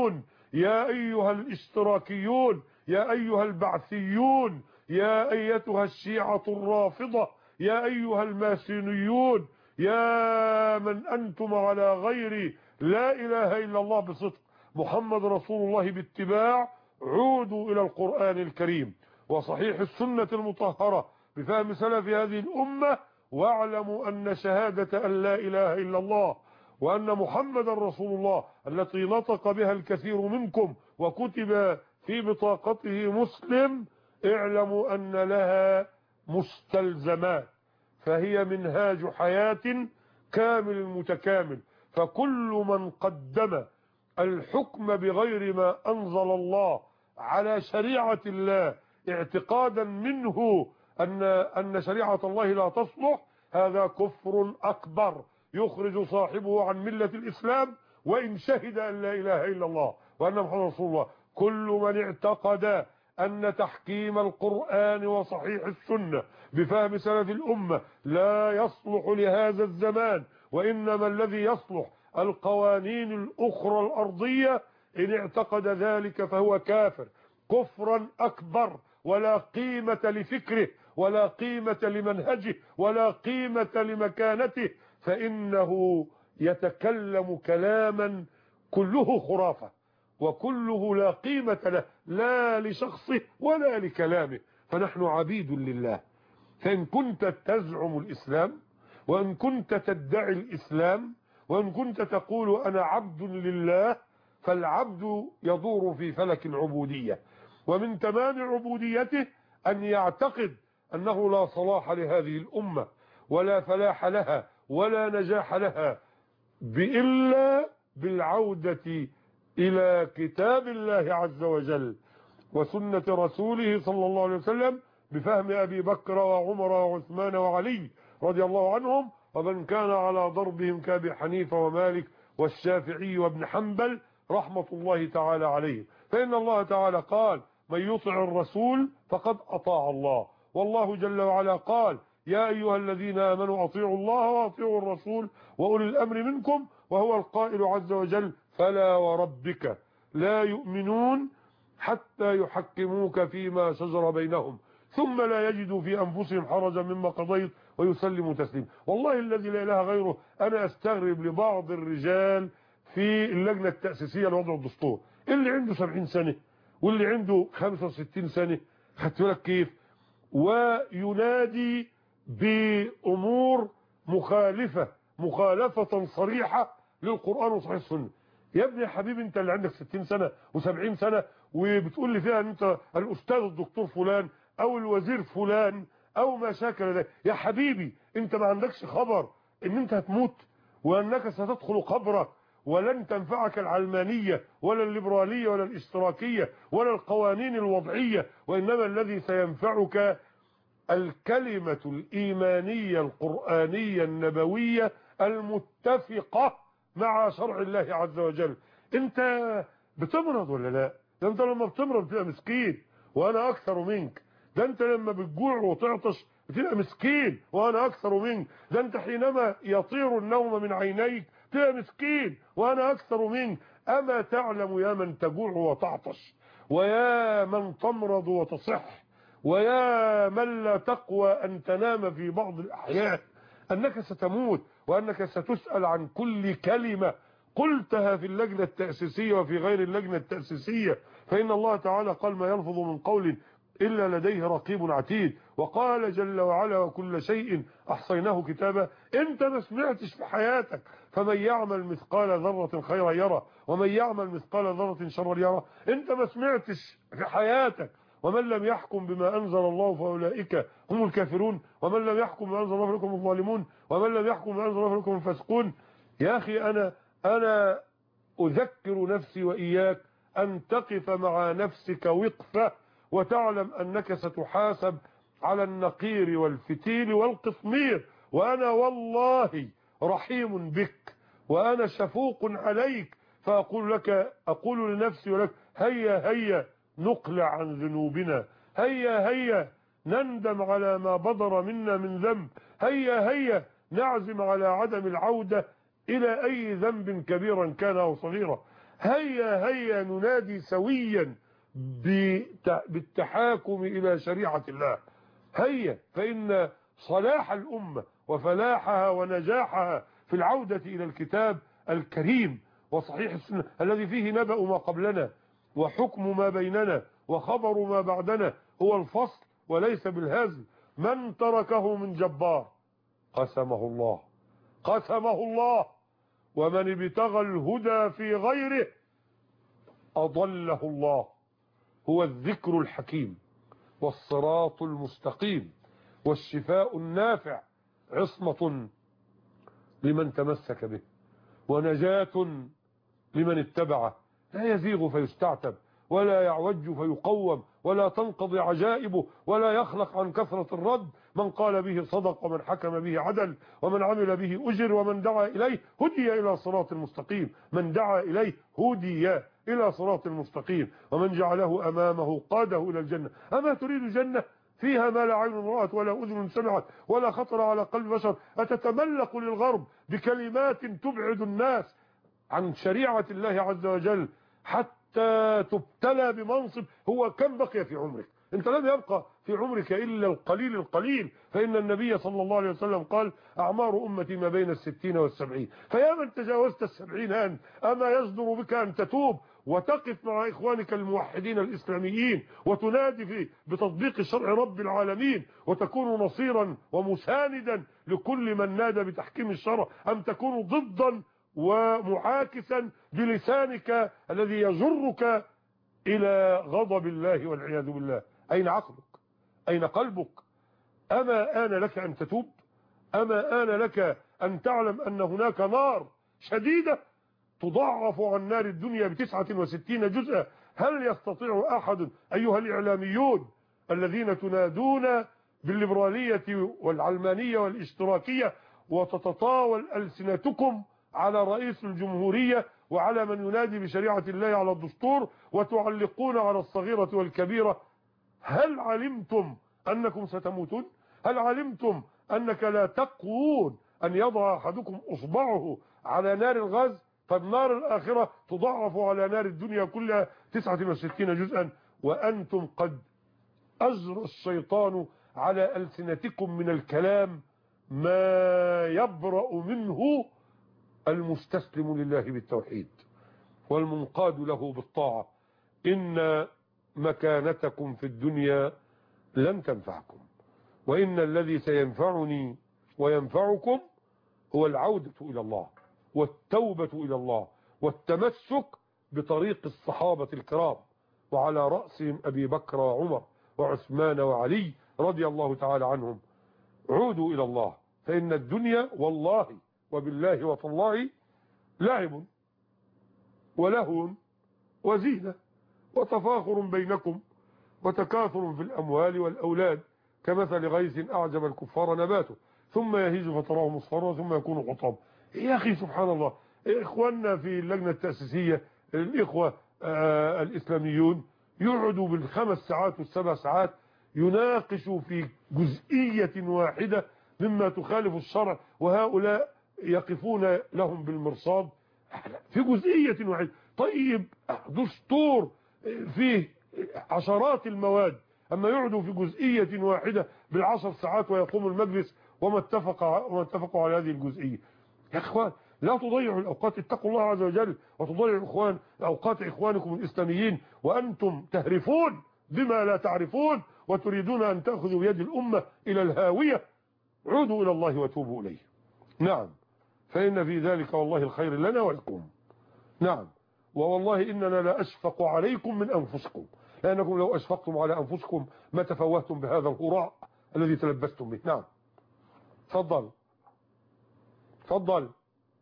يا أيها الاشتراكيون، يا أيها البعثيون، يا أيتها الشيعة الرافضة، يا أيها الماسونيون، يا من أنتم على غير لا إله إلا الله بصدق، محمد رسول الله باتباع، عودوا إلى القرآن الكريم وصحيح السنة المطهرة بفهم سلف هذه الأمة، واعلموا أن شهادة أن لا إله إلا الله وأن محمد رسول الله التي نطق بها الكثير منكم وكتب في بطاقته مسلم، اعلموا أن لها مستلزمات، فهي منهاج حياة كامل متكامل. فكل من قدم الحكم بغير ما أنزل الله على شريعة الله اعتقادا منه أن أن شريعة الله لا تصلح، هذا كفر أكبر يخرج صاحبه عن ملة الإسلام وإن شهد أن لا إله إلا الله وأن محمد رسول الله. كل من اعتقد أن تحكيم القرآن وصحيح السنة بفهم سلف الأمة لا يصلح لهذا الزمان، وإنما الذي يصلح القوانين الأخرى الأرضية، إن اعتقد ذلك فهو كافر كفرا أكبر، ولا قيمة لفكره ولا قيمة لمنهجه ولا قيمة لمكانته، فإنه يتكلم كلاما كله خرافة وكله لا قيمة له، لا لشخصه ولا لكلامه. فنحن عبيد لله، فإن كنت تزعم الإسلام وإن كنت تدعي الإسلام وإن كنت تقول أنا عبد لله، فالعبد يدور في فلك العبودية، ومن تمام عبوديته أن يعتقد أنه لا صلاح لهذه الأمة ولا فلاح لها ولا نجاح لها إلا بالعودة إلى كتاب الله عز وجل وسنة رسوله صلى الله عليه وسلم بفهم أبي بكر وعمر وعثمان وعلي رضي الله عنهم، ومن كان على ضربهم كأبي حنيفة ومالك والشافعي وابن حنبل رحمة الله تعالى عليهم. فإن الله تعالى قال من يطع الرسول فقد أطاع الله، والله جل وعلا قال يا أيها الذين آمنوا أطيعوا الله وأطيعوا الرسول وأولي الأمر منكم، وهو القائل عز وجل فلا وربك لا يؤمنون حتى يحكموك فيما شجر بينهم ثم لا يجدوا في أنفسهم حرجا مما قضيت ويسلموا تسليما. والله الذي لا إله غيره أنا أستغرب لبعض الرجال في اللجنة التأسيسية لوضع الدستور اللي عنده سبعين سنة واللي عنده خمسة وستين سنة، خدت بالك كيف، وينادي بأمور مخالفة مخالفة صريحة للقرآن وصحيح السنة. يا ابني يا حبيبي انت اللي عندك ستين سنة وسبعين سنة وبتقول لي فيها ان انت الأستاذ الدكتور فلان او الوزير فلان او ما شاكل ذلك، يا حبيبي انت ما عندكش خبر ان انت هتموت وانك ستدخل قبرك ولن تنفعك العلمانية ولا الليبرالية ولا الاشتراكية ولا القوانين الوضعية، وإنما الذي سينفعك الكلمة الإيمانية القرآنية النبوية المتفقة مع شرع الله عز وجل. انت بتمرض ولا لا؟ ده انت لما بتمرض بتبقى مسكين وانا اكثر منك، ده انت لما بتجوع وتعطش بتبقى مسكين وانا اكثر منك، ده انت حينما يطير النوم من عينيك بتبقى مسكين وانا اكثر منك. اما تعلم يا من تجوع وتعطش ويا من تمرض وتصح ويا من لا تقوى ان تنام في بعض الاحيان انك ستموت وانك ستسأل عن كل كلمة قلتها في اللجنة التأسيسية وفي غير اللجنة التأسيسية، فإن الله تعالى قال ما يلفظ من قول إلا لديه رقيب عتيد، وقال جل وعلا وكل شيء أحصيناه كتابا. انت ما سمعتش في حياتك فمن يعمل مثقال ذرة خيرا يرى ومن يعمل مثقال ذرة شرا يرى. انت ما سمعتش في حياتك ومن لم يحكم بما أنزل الله فأولئك هم الكافرون ومن لم يحكم بما أنزل الله فأولئك هم الظالمون ومن لم يحكم بما أنزل الله فأولئك هم الفاسقون. يا أخي أنا أنا أذكر نفسي وإياك أن تقف مع نفسك وقفة وتعلم أنك ستحاسب على النقير والفتيل والقطمير، وأنا والله رحيم بك وأنا شفوق عليك، فأقول لك أقول لنفسي ولك هيا هيا نقلع عن ذنوبنا، هيا هيا نندم على ما بدر منا من ذنب، هيا هيا نعزم على عدم العودة إلى أي ذنب كبيرا كان أو صغيرا. هيا هيا ننادي سويا بالتحاكم إلى شريعة الله. هيا، فإن صلاح الأمة وفلاحها ونجاحها في العودة إلى الكتاب الكريم وصحيح السنة الذي فيه نبأ ما قبلنا وحكم ما بيننا وخبر ما بعدنا هو الفصل وليس بالهزل. من تركه من جبار قسمه الله قسمه الله، ومن ابتغى الهدى في غيره أضله الله. هو الذكر الحكيم والصراط المستقيم والشفاء النافع، عصمة لمن تمسك به ونجاة لمن اتبعه. لا يزيغ فيستعتب ولا يعوج فيقوم ولا تنقضي عجائبه ولا يخلق عن كثرة الرد. من قال به صدق ومن حكم به عدل ومن عمل به أجر ومن دعا إليه هدي إلى صراط المستقيم. من دعا إليه هدي إلى صراط المستقيم ومن جعله أمامه قاده إلى الجنة. أما تريد جنة فيها ما لا عين رأت ولا أذن سمعت ولا خطر على قلب بشر؟ أتتملق للغرب بكلمات تبعد الناس عن شريعة الله عز وجل حتى تبتلى بمنصب؟ هو كم بقي في عمرك؟ انت لم يبقى في عمرك إلا القليل القليل، فإن النبي صلى الله عليه وسلم قال أعمار أمتي ما بين الستين والسبعين. فيا من تجاوزت السبعين أن أما يصدر بك أن تتوب وتقف مع إخوانك الموحدين الإسلاميين وتنادي في بتطبيق شرع رب العالمين وتكون نصيرا ومساندا لكل من نادى بتحكيم الشرع، أم تكون ضدا ومعاكسا بلسانك الذي يجرك إلى غضب الله والعياذ بالله؟ أين عقلك؟ أين قلبك؟ أما آن لك أن تتوب؟ أما آن لك أن تعلم أن هناك نار شديدة تضاعف عن نار الدنيا بتسعة وستين جزءا؟ هل يستطيع أحد أيها الإعلاميون الذين تنادون بالليبرالية والعلمانية والاشتراكية وتتطاول ألسنتكم على رئيس الجمهورية وعلى من ينادي بشريعة الله على الدستور وتعلقون على الصغيرة والكبيرة، هل علمتم أنكم ستموتون؟ هل علمتم أنك لا تقوون أن يضع أحدكم أصبعه على نار الغاز؟ فالنار الآخرة تضاعف على نار الدنيا كلها تسعة وستين جزءا، وأنتم قد أجرى الشيطان على ألسنتكم من الكلام ما يبرأ منه المستسلم لله بالتوحيد والمنقاد له بالطاعة. إن مكانتكم في الدنيا لن تنفعكم، وإن الذي سينفعني وينفعكم هو العودة إلى الله والتوبة إلى الله والتمسك بطريق الصحابة الكرام، وعلى رأسهم أبي بكر وعمر وعثمان وعلي رضي الله تعالى عنهم. عودوا إلى الله، فإن الدنيا والله وبالله وتالله لعب ولهو وزينة وتفاخر بينكم وتكاثر في الأموال والأولاد كمثل غيث أعجب الكفار نباته ثم يهيج فتراه مصفرا ثم يكون حطاما. يا أخي سبحان الله، إخواننا في اللجنة التأسيسية الإخوة آه الإسلاميون يقعدوا بالخمس ساعات والسبع ساعات يناقشوا في جزئية واحدة مما تخالف الشرع، وهؤلاء يقفون لهم بالمرصاد في جزئية واحدة. طيب دستور فيه عشرات المواد، أما يقعدوا في جزئية واحدة بالعشر ساعات ويقوم المجلس وما اتفق وما اتفقوا على هذه الجزئية. يا اخوان لا تضيعوا الأوقات، اتقوا الله عز وجل، وتضيعوا إخوان أوقات إخوانكم الإسلاميين وأنتم تهرفون بما لا تعرفون وتريدون أن تأخذوا بيد الأمة إلى الهاوية. عودوا إلى الله وتوبوا إليه. نعم، فإن في ذلك والله الخير لنا ولكم. نعم، ووالله إننا لا أشفق عليكم من أنفسكم، لأنكم لو أشفقتم على أنفسكم ما تفوهتم بهذا الهراء الذي تلبستم به. نعم، تفضل تفضل.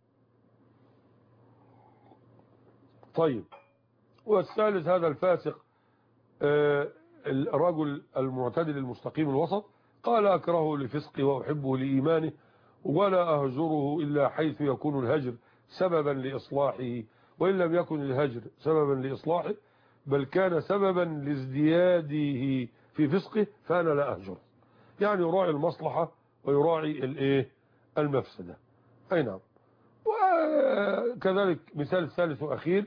طيب، والثالث هذا الفاسق آه الرجل المعتدل المستقيم الوسط قال أكرهه لفسقه وأحبه لإيمانه ولا أهجره إلا حيث يكون الهجر سببا لإصلاحه، وإن لم يكن الهجر سببا لإصلاحه بل كان سببا لازدياده في فسقه فأنا لا أهجره. يعني يراعي المصلحة ويراعي الايه المفسدة. أي نعم. وكذلك مثال ثالث وأخير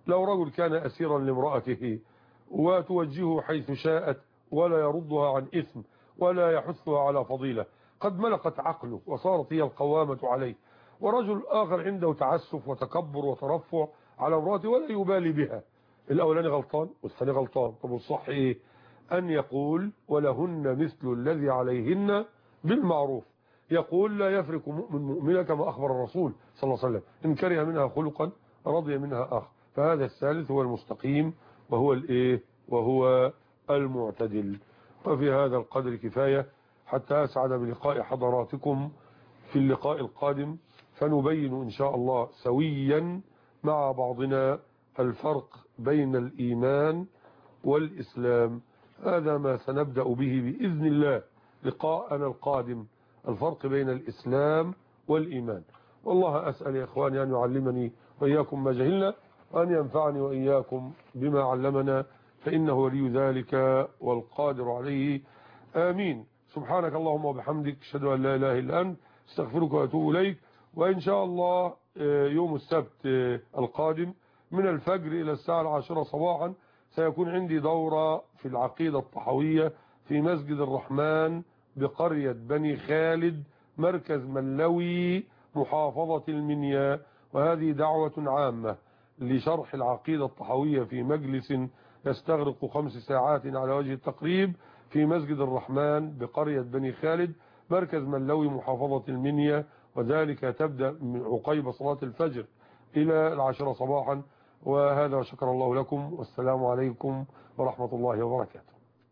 لو رجل كان أسيرا لامرأته وتوجهه حيث شاءت ولا يردها عن إثم ولا يحثها على فضيلة، قد ملقت عقله وصارت هي القوامة عليه، ورجل آخر عنده تعسف وتكبر وترفع على امرأته ولا يبالي بها، الأولاني غلطان والثاني غلطان. طب الصح إيه؟ أن يقول ولهن مثل الذي عليهن بالمعروف، يقول لا يفرق مؤمن مؤمنة كما أخبر الرسول صلى الله عليه وسلم، إن كره منها خلقا رضي منها آخر، فهذا الثالث هو المستقيم وهو الإيه وهو المعتدل. وفي هذا القدر كفاية حتى أسعد بلقاء حضراتكم في اللقاء القادم، فنبين إن شاء الله سويا مع بعضنا الفرق بين الإيمان والإسلام. هذا ما سنبدأ به بإذن الله لقاءنا القادم، الفرق بين الإسلام والإيمان. والله أسأل يا إخواني أن يعلمني وإياكم ما جهلنا، وأن ينفعني وإياكم بما علمنا، فإنه ولي ذلك والقادر عليه. آمين. سبحانك اللهم وبحمدك، أشهد أن لا إله إلا أنت، استغفرك وأتوب إليك. وإن شاء الله يوم السبت القادم من الفجر إلى الساعة العاشرة صباحا سيكون عندي دورة في العقيدة الطحوية في مسجد الرحمن بقرية بني خالد مركز ملوي محافظة المنيا، وهذه دعوة عامة لشرح العقيدة الطحوية في مجلس يستغرق خمس ساعات على وجه التقريب في مسجد الرحمن بقرية بني خالد مركز ملوي محافظة المنيا، وذلك تبدأ من عقيب صلاة الفجر إلى العاشرة صباحا. وهذا وشكر الله لكم، والسلام عليكم ورحمة الله وبركاته.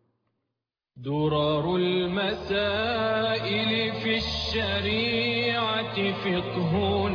درر المسائل في الشريعة فقه